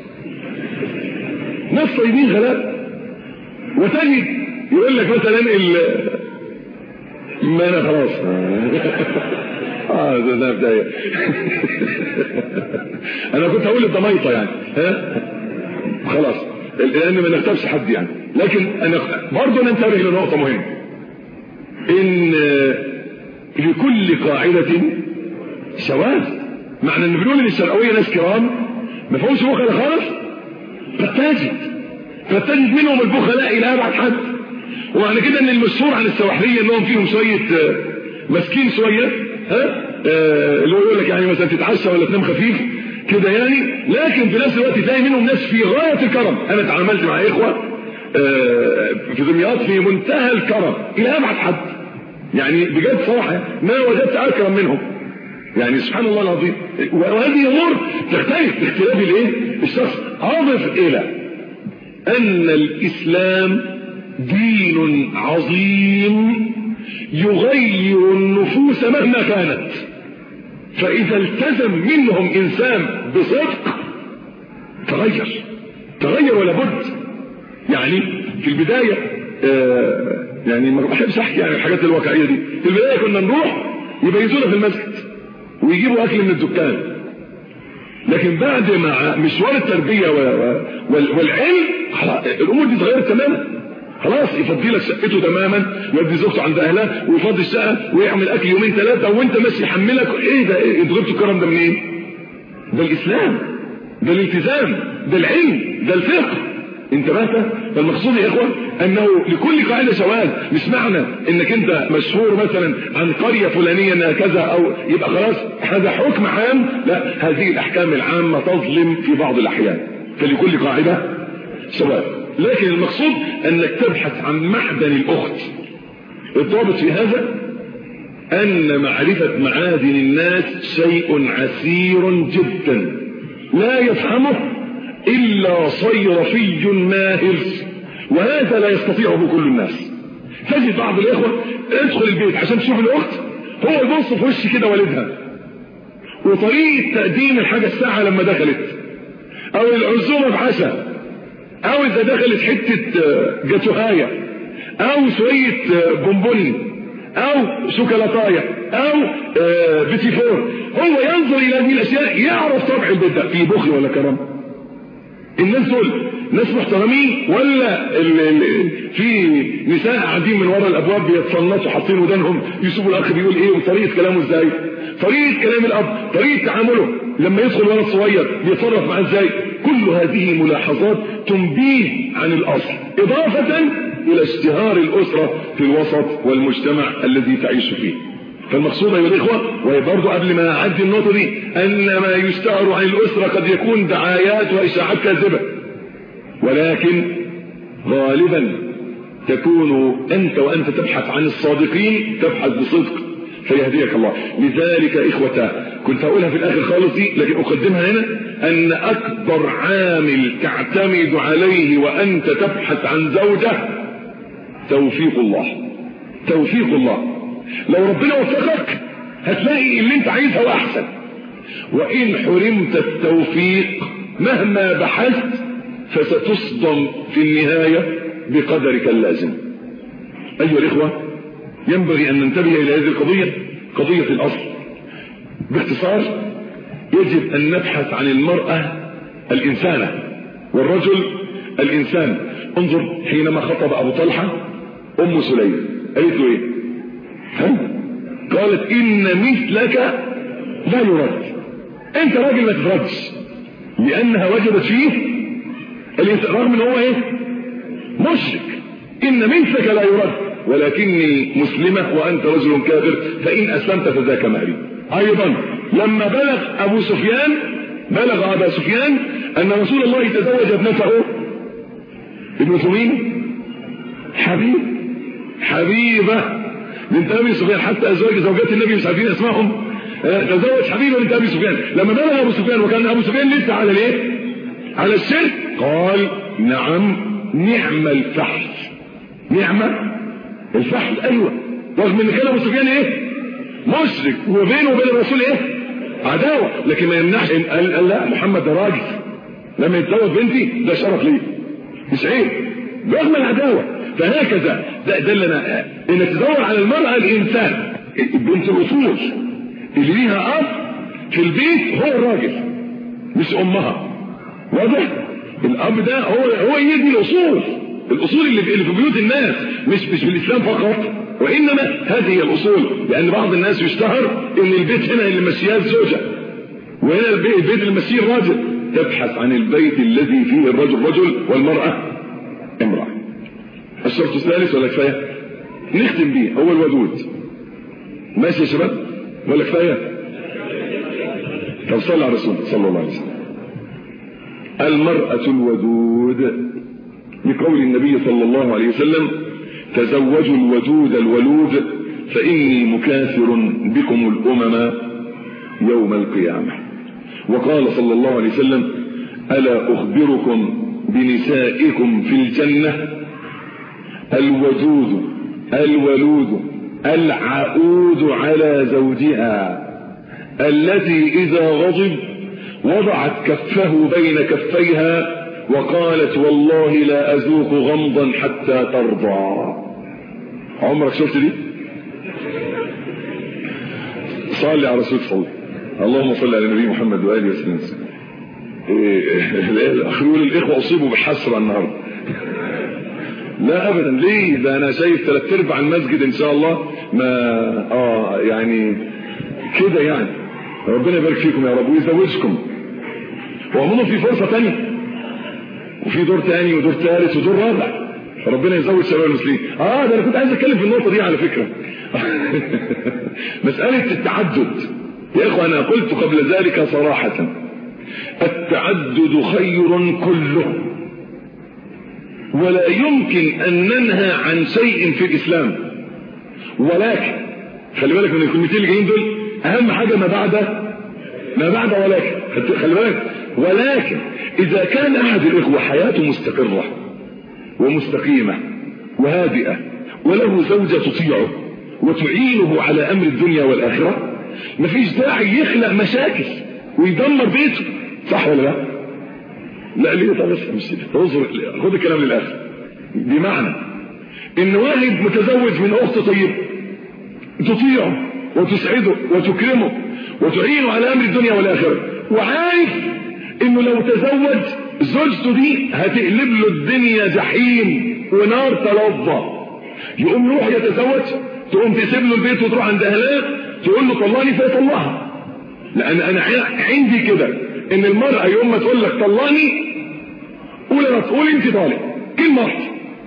ناس طيبين غلاب. وتجد يقول لك مثلا ال ما انا خلاص اه ده ده بدايه انا كنت هقول الضميطه يعني ها خلاص لان ما نختارش حد يعني، لكن انا برضه ننتبه لنقطه مهمه، ان لكل قاعده شواذ. معنى ان بنقول ان الشرقاويه ناس كرام ما فيهمش بخل خالص، قد تجد قد تجد منهم البخلاء الى ابعد حد. ومعنى كده ان المشهور عن السواحليه انهم فيهم شويه مسكين شويه ها آه اللي هو يقول لك يعني مثلا تتعشى ولا تنام خفيف كده يعني، لكن في نفس الوقت تلاقي منهم ناس في غايه الكرم. انا اتعاملت مع اخوه آه في دمياط في منتهى الكرم الى ابعد حد، يعني بجد صراحه ما وجدت اكرم منهم، يعني سبحان الله العظيم. وهذه امور تختلف باختلاف الايه الشخص. اضف الى ان الاسلام دين عظيم يغير النفوس مهما كانت، فاذا التزم منهم انسان بصدق تغير تغير ولا بد. يعني في البدايه آه يعني ما بحبش احكي عن الحاجات الواقعيه دي، في البدايه كنا نروح يبيتونا في المسجد ويجيبوا اكل من الدكان، لكن بعد ما مشوار التربيه والعلم الامور دي اتغيرت تماما. خلاص يفضي لك شقته تماما، يودي زوجته عند اهلها ويفضي الشقه ويعمل اكل يومين ثلاثه وانت ماشي يحملك. ايه ده؟ ايه انتوا جبتوا الكرم ده منين؟ ده الاسلام، ده الالتزام، ده العلم، ده الفقه. انتبهت؟ فالمقصود يا اخوه انه لكل قاعده شواذ. مش معنى انك انت مشهور مثلا عن قريه فلانيه انها كذا او يبقى خلاص هذا حكم عام، لا، هذه الاحكام العامه تظلم في بعض الاحيان، فلكل قاعده شواذ. لكن المقصود انك تبحث عن معدن الاخت. الضابط في هذا ان معرفه معادن الناس شيء عسير جدا لا يفهمه الا صيرفي ماهر، وهذا لا يستطيعه كل الناس. تجد بعض الاخوه ادخل البيت عشان تشوف الاخت، هو يبص في وش كده والدها وطريقه تقديم الحاجه الساعه لما دخلت، او العزومه بعشاء، او اذا دخلت حته جاتوهايه او شويه بونبوني او شوكولاتايه او بيتي فور، هو ينظر الى هذه الاشياء يعرف طبع البيت ده فيه بخل ولا كرم. الناس دول ناس محترمين ولا ال ال في نساء قاعدين من وراء الابواب بيتصنطوا حاطين ودانهم يشوفوا الاخ بيقول ايه وطريقه كلامه ازاي، طريقه كلام الاب، طريقه تعامله لما يدخل ولد صغير بيتصرف معاه ازاي. كل هذه ملاحظات تنبيه عن الاصل، اضافه الى اشتهار الاسره في الوسط والمجتمع الذي تعيش فيه. فالمقصود ايها الاخوه، وبرضه قبل ما اعدي النقطه دي، ان ما يشتهر عن الاسره قد يكون دعايات واشاعات كاذبه، ولكن غالبا تكون انت وانت تبحث عن الصادقين تبحث بصدق فيهديك الله. لذلك اخوتا كنت هقولها في الاخر خالص دي، لكن اقدمها هنا، ان اكبر عامل تعتمد عليه وانت تبحث عن زوجة توفيق الله. توفيق الله، لو ربنا وفقك هتلاقي اللي انت عايزها واحسن، وان حرمت التوفيق مهما بحثت فستصدم في النهاية بقدرك اللازم. ايها الاخوة، ينبغي ان ننتبه الى هذه القضية، قضية الاصل. باختصار، يجب ان نبحث عن المرأة الانسانة والرجل الانسان. انظر حينما خطب ابو طلحة ام سليم قالت له ايه؟ قالت ان مثلك لا يرد، انت راجل ما تفردش، لانها وجدت فيه الانسان رغم ان هو ايه مشرك. ان مثلك لا يرد ولكني مسلمة وانت رجل كافر فان اسلمت فذاك مهري. ايضا لما بلغ ابو سفيان بلغ ابا سفيان ان رسول الله تزوج ابنته ابن مين؟ حبيب حبيبة بنت ابي سفيان. حتى ازواج زوجات النبي مش عارفين اسمائهم. تزوج حبيبة بنت ابي سفيان. لما بلغ ابو سفيان وكان ابو سفيان لسه على الايه على الشرك قال نعم نعم الفحل نعمة الفحل. ايوه رغم ان كان ابو سفيان ايه مشرك وبينه وبين الرسول ايه عداوة لكن ما يمنعش. قال, قال لا محمد ده راجل لما يتزوج بنتي ده شرف ليه مش عيب رغم العداوة. فهكذا ده دلنا ان تدور على المرأة الانسان بنت الاصول اللي ليها اب في البيت هو الراجل مش امها. واضح؟ الاب ده هو هو يدي الاصول الاصول اللي في بيوت الناس مش مش في الاسلام فقط وانما هذه هي الاصول. لان بعض الناس يشتهر ان البيت هنا اللي ماشياه زوجة وهنا البيت, البيت اللي ماشيه الراجل. تبحث عن البيت الذي فيه الرجل رجل والمرأة امرأة. الشرط الثالث ولا كفايه نختم بيه هو الودود. ماشي يا شباب ولا كفايه؟ طب صلى على الرسول صلى الله عليه وسلم. المرأة الودود بقول النبي صلى الله عليه وسلم تزوجوا الودود الولود فإني مكاثر بكم الأمم يوم القيامة. وقال صلى الله عليه وسلم ألا أخبركم بنسائكم في الجنة الودود الولود العؤود على زوجها التي إذا غضب وضعت كفه بين كفيها وقالت والله لا أذوق غمضا حتى ترضى. عمرك شفت دي؟ صلي على رسول صلى اللهم صل على النبي محمد وآله وسلم. أخيول الإخوة أصيبوا بحسرة النهاردة. لا أبدا ليه ده أنا شايف ثلاث ارباع المسجد إن شاء الله ما آه يعني كده يعني ربنا يبارك فيكم يا رب ويزوجكم. وعموما في فرصة تانية وفي دور تاني ودور ثالث ودور رابع ربنا يزوج شباب المسلمين. اه ده انا كنت عايز اتكلم في النقطة دي على فكرة. مسألة التعدد يا اخوة انا قلت قبل ذلك صراحة التعدد خير كله ولا يمكن ان ننهى عن شيء في الاسلام ولكن خلي بالك من الكلمتين اللي جايين دول اهم حاجة ما بعد ما بعد ولكن خلي بالك. ولكن اذا كان احد الاخوة حياته مستقرة ومستقيمة وهادئة وله زوجة تطيعه وتعينه على امر الدنيا والاخرة مفيش داعي يخلق مشاكل ويدمر بيته. صح ولا لا؟ لا ليه؟ طب بس انظر خد الكلام للاخر. بمعنى ان واحد متزوج من اخت طيبة تطيعه وتسعده وتكرمه وتعينه على امر الدنيا والاخرة وعارف انه لو تزوج زوجته دي هتقلب له الدنيا جحيم ونار تلظى يقوم يروح يتزوج تقوم تسيب له البيت وتروح عند اهلها تقول له طلقني فيطلقها. لان انا عندي كده ان المرأة يوم ما تقول لك طلقني قول انا تقول انت طالق كلمة واحدة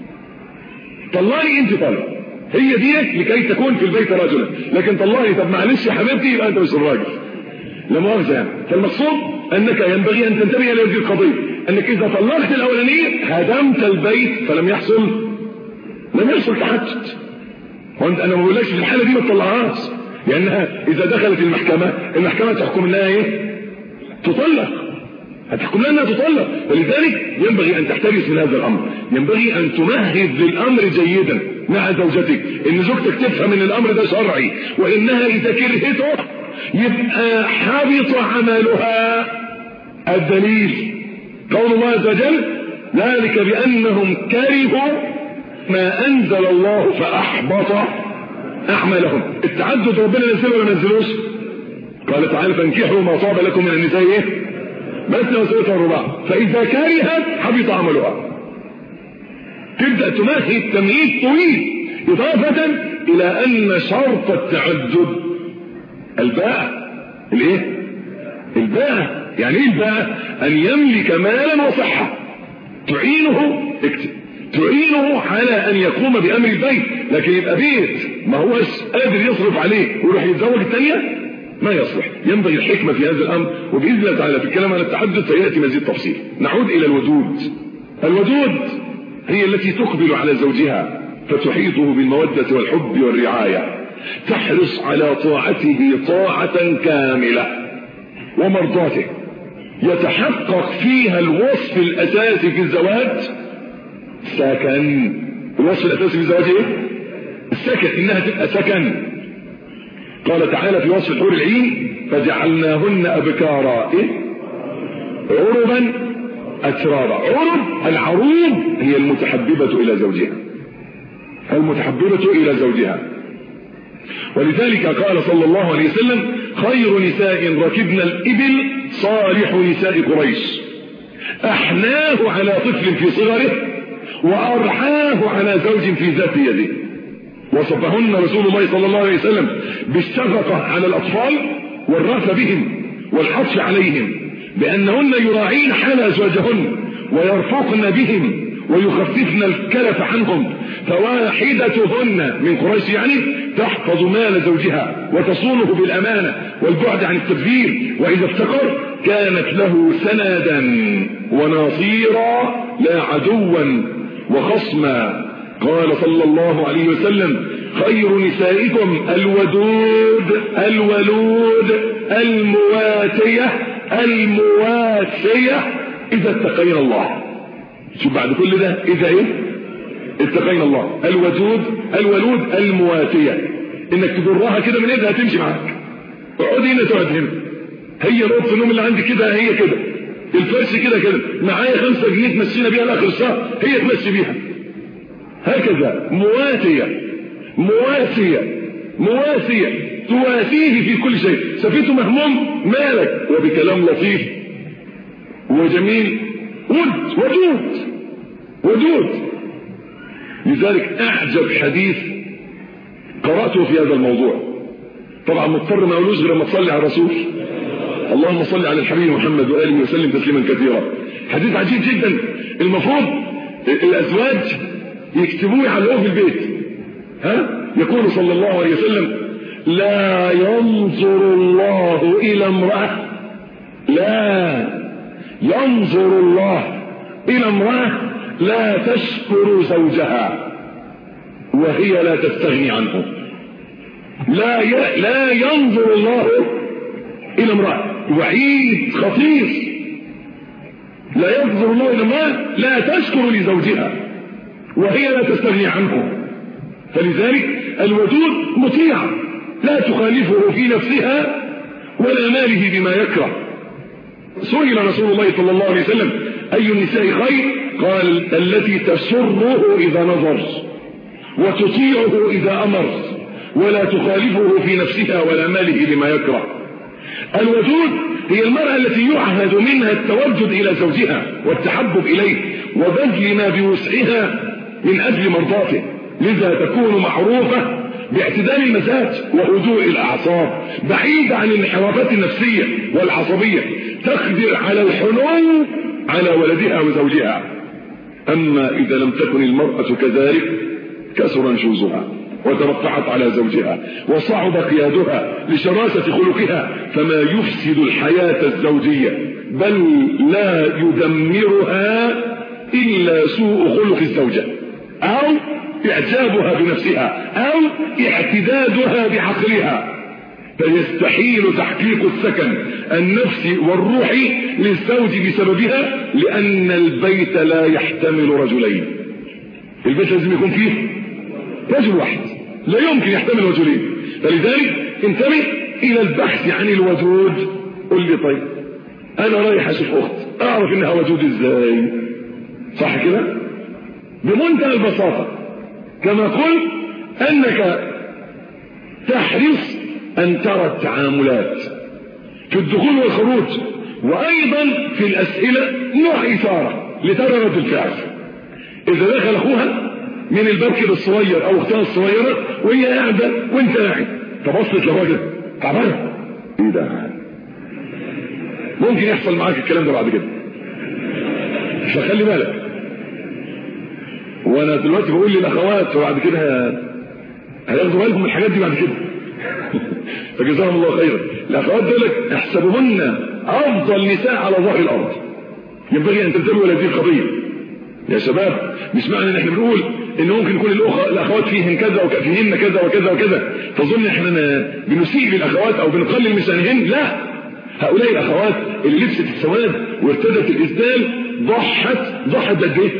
طلقني انت طالق هي دي لكي تكون في البيت رجلا. لكن طلقني طب معلش يا حبيبتي يبقى انت مش الراجل لا مؤاخذة يعني. فالمقصود انك ينبغي ان تنتبه الى هذه القضية انك اذا طلقت الاولانية هدمت البيت فلم يحصل لم يحصل تحدد. وانت انا ما بقولكش في الحالة دي ما تطلعهاش لانها اذا دخلت المحكمة المحكمة تحكم انها ايه تطلق هتحكم لها انها تطلق. ولذلك ينبغي ان تحترس من هذا الامر. ينبغي ان تمهد للامر جيدا مع زوجتك ان زوجتك تفهم ان الامر ده شرعي وانها اذا كرهته يبقى حبط عملها. الدليل قول الله عز وجل ذلك بانهم كرهوا ما انزل الله فاحبط اعمالهم. التعدد ربنا نزله ولا نزلوش؟ قال تعالى فانكحوا ما طاب لكم من النساء ايه مثنى وثلاث ورباع فاذا كرهت حبط عملها. تبدا تمهد تمهيد طويل اضافه الى ان شرط التعدد الباء الايه الباء يعني ايه بقى؟ ان يملك مالا وصحة تعينه اكتب تعينه على ان يقوم بامر البيت، لكن يبقى بيت ما هوش قادر يصرف عليه ويروح يتزوج الثانيه ما يصلح. ينبغي الحكمة في هذا الامر، وباذن الله تعالى في الكلام عن التحدث سياتي مزيد تفصيل. نعود الى الودود. الودود هي التي تقبل على زوجها فتحيطه بالمودة والحب والرعاية، تحرص على طاعته طاعة كاملة ومرضاته، يتحقق فيها الوصف الاساسي في الزواج سكن. الوصف الاساسي في الزواج ايه؟ السكن، انها تبقى سكن. قال تعالى في وصف الحور العين فجعلناهن ابكارا ايه؟ عربا اترابا. عرب العروب هي المتحببة الى زوجها، المتحببة الى زوجها. ولذلك قال صلى الله عليه وسلم خير نساء ركبن الابل صالح نساء قريش، احناه على طفل في صغره وارحاه على زوج في ذات يده. وصفهن رسول الله صلى الله عليه وسلم بالشفقة على الاطفال والرأفة بهم والحرص عليهم، بانهن يراعين حال ازواجهن ويرفقن بهم ويخففن الكلف عنهم. فواحدتهن من قريش يعني تحفظ مال زوجها وتصونه بالامانة والبعد عن التبذير، واذا افتقر كانت له سندا وناصيرا لا عدوا وخصما. قال صلى الله عليه وسلم خير نسائكم الودود الولود المواتية المواسية اذا اتقينا الله. شوف بعد كل ده اذا ايه؟ اتقينا الله. الودود الولود المواتية، انك تجرها كده من ايدها تمشي معاك. اقعدي هنا تقعد هنا، هي نقطة النوم اللي عندي كده هي كده، الفرش كده كده، معايا خمسة جنيه تمشينا بيها لاخر الشهر هي تمشي بيها هكذا. مواتية مواسية مواسية تواسيه في كل شيء. سفيته مهموم مالك وبكلام لطيف وجميل ود ودود ودود. لذلك اعجب حديث قرأته في هذا الموضوع، طبعا مضطر ما اقولوش غير لما تصلي على الرسول، اللهم صل على الحبيب محمد وآله وسلم تسليما كثيرا. حديث عجيب جدا، المفروض الازواج يكتبوه يعلقوه في البيت. ها يقول صلى الله عليه وسلم لا ينظر الله الى امرأة لا ينظر الله الى امرأة لا تشكر زوجها وهي لا تستغني عنه. لا ي... لا ينظر الله الى امرأة، وعيد خطير. لا ينظر الله الى امرأة لا تشكر لزوجها وهي لا تستغني عنه. فلذلك الودود مطيعة لا تخالفه في نفسها ولا ماله بما يكره. سئل رسول الله صلى الله عليه وسلم أي النساء خير؟ قال التي تسره إذا نظر وتطيعه إذا أمر ولا تخالفه في نفسها ولا ماله بما يكره. الودود هي المرأة التي يعهد منها التوجد إلى زوجها والتحبب إليه وبذل ما بوسعها من أجل مرضاته، لذا تكون معروفة باعتدال المزاج وهدوء الأعصاب، بعيدة عن الانحرافات النفسية والعصبية، تقدر على الحنو على ولدها وزوجها. أما إذا لم تكن المرأة كذلك كسر نشوزها وترفعت على زوجها وصعب قيادها لشراسة خلقها، فما يفسد الحياة الزوجية بل لا يدمرها إلا سوء خلق الزوجة أو إعجابها بنفسها أو اعتدادها بعقلها. فيستحيل تحقيق السكن النفسي والروحي للزوج بسببها، لأن البيت لا يحتمل رجلين. البيت لازم يكون فيه رجل واحد، لا يمكن يحتمل رجلين. فلذلك انتبه إلى البحث عن الودود. قل لي طيب أنا رايح أشوف أخت، أعرف إنها ودود إزاي؟ صح كده؟ بمنتهى البساطة، كما قلت أنك تحرص أن ترى التعاملات في الدخول والخروج، وأيضا في الأسئلة نوع إثارة لترى رد الفعل. إذا دخل أخوها من الباب كده الصغير أو أختها الصغيرة وهي قاعدة وأنت قاعد، تبصت للراجل تعبان إيه ده؟ ممكن يحصل معاك الكلام ده بعد كده، فخلي بالك. وانا دلوقتي بقول للاخوات فبعد كده هياخدوا بالهم من الحاجات دي بعد كده. فجزاهم الله خيرا. الاخوات دول احسبوهن افضل نساء على ظهر الارض، ينبغي ان تنتبهوا لهذه القضيه يا شباب. مش معنى ان احنا بنقول ان ممكن يكون الاخوات فيهن كذا وفيهن كذا وكذا وكذا تظن احنا بنسيء للاخوات او بنقلل من شانهن. لا، هؤلاء الاخوات اللي لبست السواد وارتدت الاسدال ضحت ضحت قد ايه؟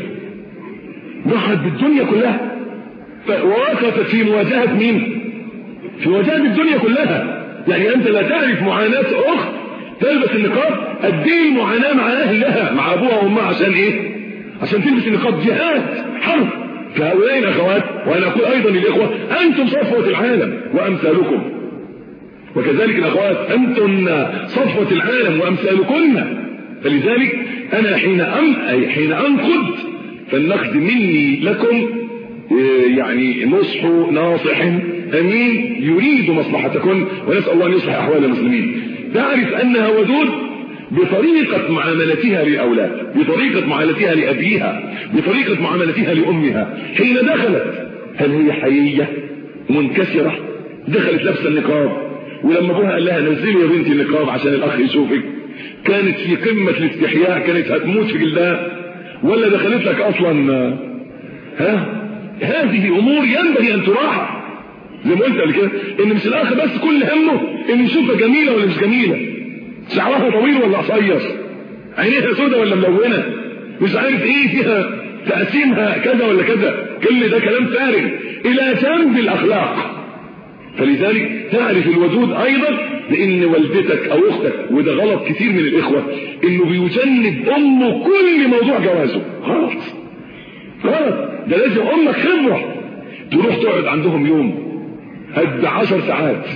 ضحت بالدنيا كلها، ووقفت في مواجهه مين؟ في مواجهه الدنيا كلها. يعني انت لا تعرف معاناه اخت تلبس النقاب قد ايه المعاناه مع اهلها مع ابوها وامها عشان ايه؟ عشان تلبس النقاب. جهاد حرب. فهؤلاء الاخوات وانا اقول ايضا للاخوه انتم صفوه العالم وامثالكم، وكذلك الاخوات انتن صفوه العالم وامثالكن. فلذلك انا حين أم أي حين انقد فالنقد مني لكم يعني نصح ناصح امين يريد مصلحتكم، ونسال الله ان يصلح احوال المسلمين. تعرف انها ودود بطريقة معاملتها للأولاد، بطريقة معاملتها لأبيها، بطريقة معاملتها لأمها. حين دخلت هل هي حيية منكسرة؟ دخلت لابسه النقاب، ولما ابوها قال لها نزلي يا بنتي النقاب عشان الأخ يشوفك، كانت في قمة الاستحياء، كانت هتموت في جلدها، ولا دخلت لك أصلا؟ ها؟ هذه أمور ينبغي أن تراعى. زي ما قلت قبل كده إن مش الأخ بس كل همه إن يشوفها جميلة ولا مش جميلة، شعرها طويل ولا قصير، عينيها سودة ولا ملونة، مش عارف ايه فيها تقسيمها كذا ولا كذا، كل ده كلام فارغ الى جنب الاخلاق. فلذلك تعرف الودود ايضا لان والدتك او اختك، وده غلط كتير من الاخوة انه بيجنب امه كل موضوع جوازه. غلط غلط، ده لازم امك خبرة تروح تقعد عندهم يوم قد عشر ساعات،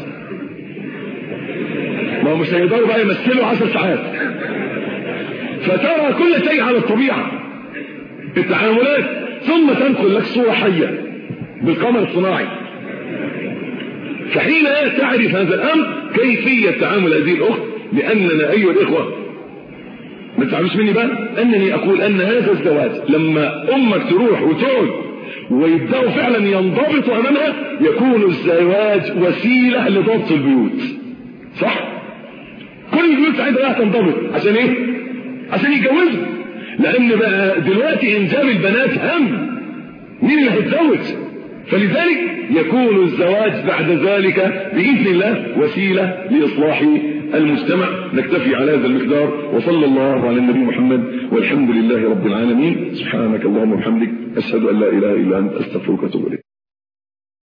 ما مش هيقدروا بقى يمثلوا عشر ساعات، فترى كل شيء على الطبيعة التعاملات، ثم تنقل لك صورة حية بالقمر الصناعي. فحين تعرف هذا الأمر كيفية تعامل هذه الأخت، لأننا أيها الإخوة ما تعرفش مني بقى أنني أقول أن هذا الزواج لما أمك تروح وتقعد ويبدأوا فعلا ينضبطوا أمامها، يكون الزواج وسيلة لضبط البيوت. صح؟ كل البيوت ساعتها راح تنضبط عشان ايه؟ عشان يتجوزوا. لان بقى دلوقتي انجاب البنات هم، مين اللي هيتزوج؟ فلذلك يكون الزواج بعد ذلك باذن الله وسيله لاصلاح المجتمع. نكتفي على هذا المقدار، وصلى الله على النبي محمد، والحمد لله رب العالمين. سبحانك اللهم وبحمدك، اشهد ان لا اله الا انت، استغفرك واتوب اليك.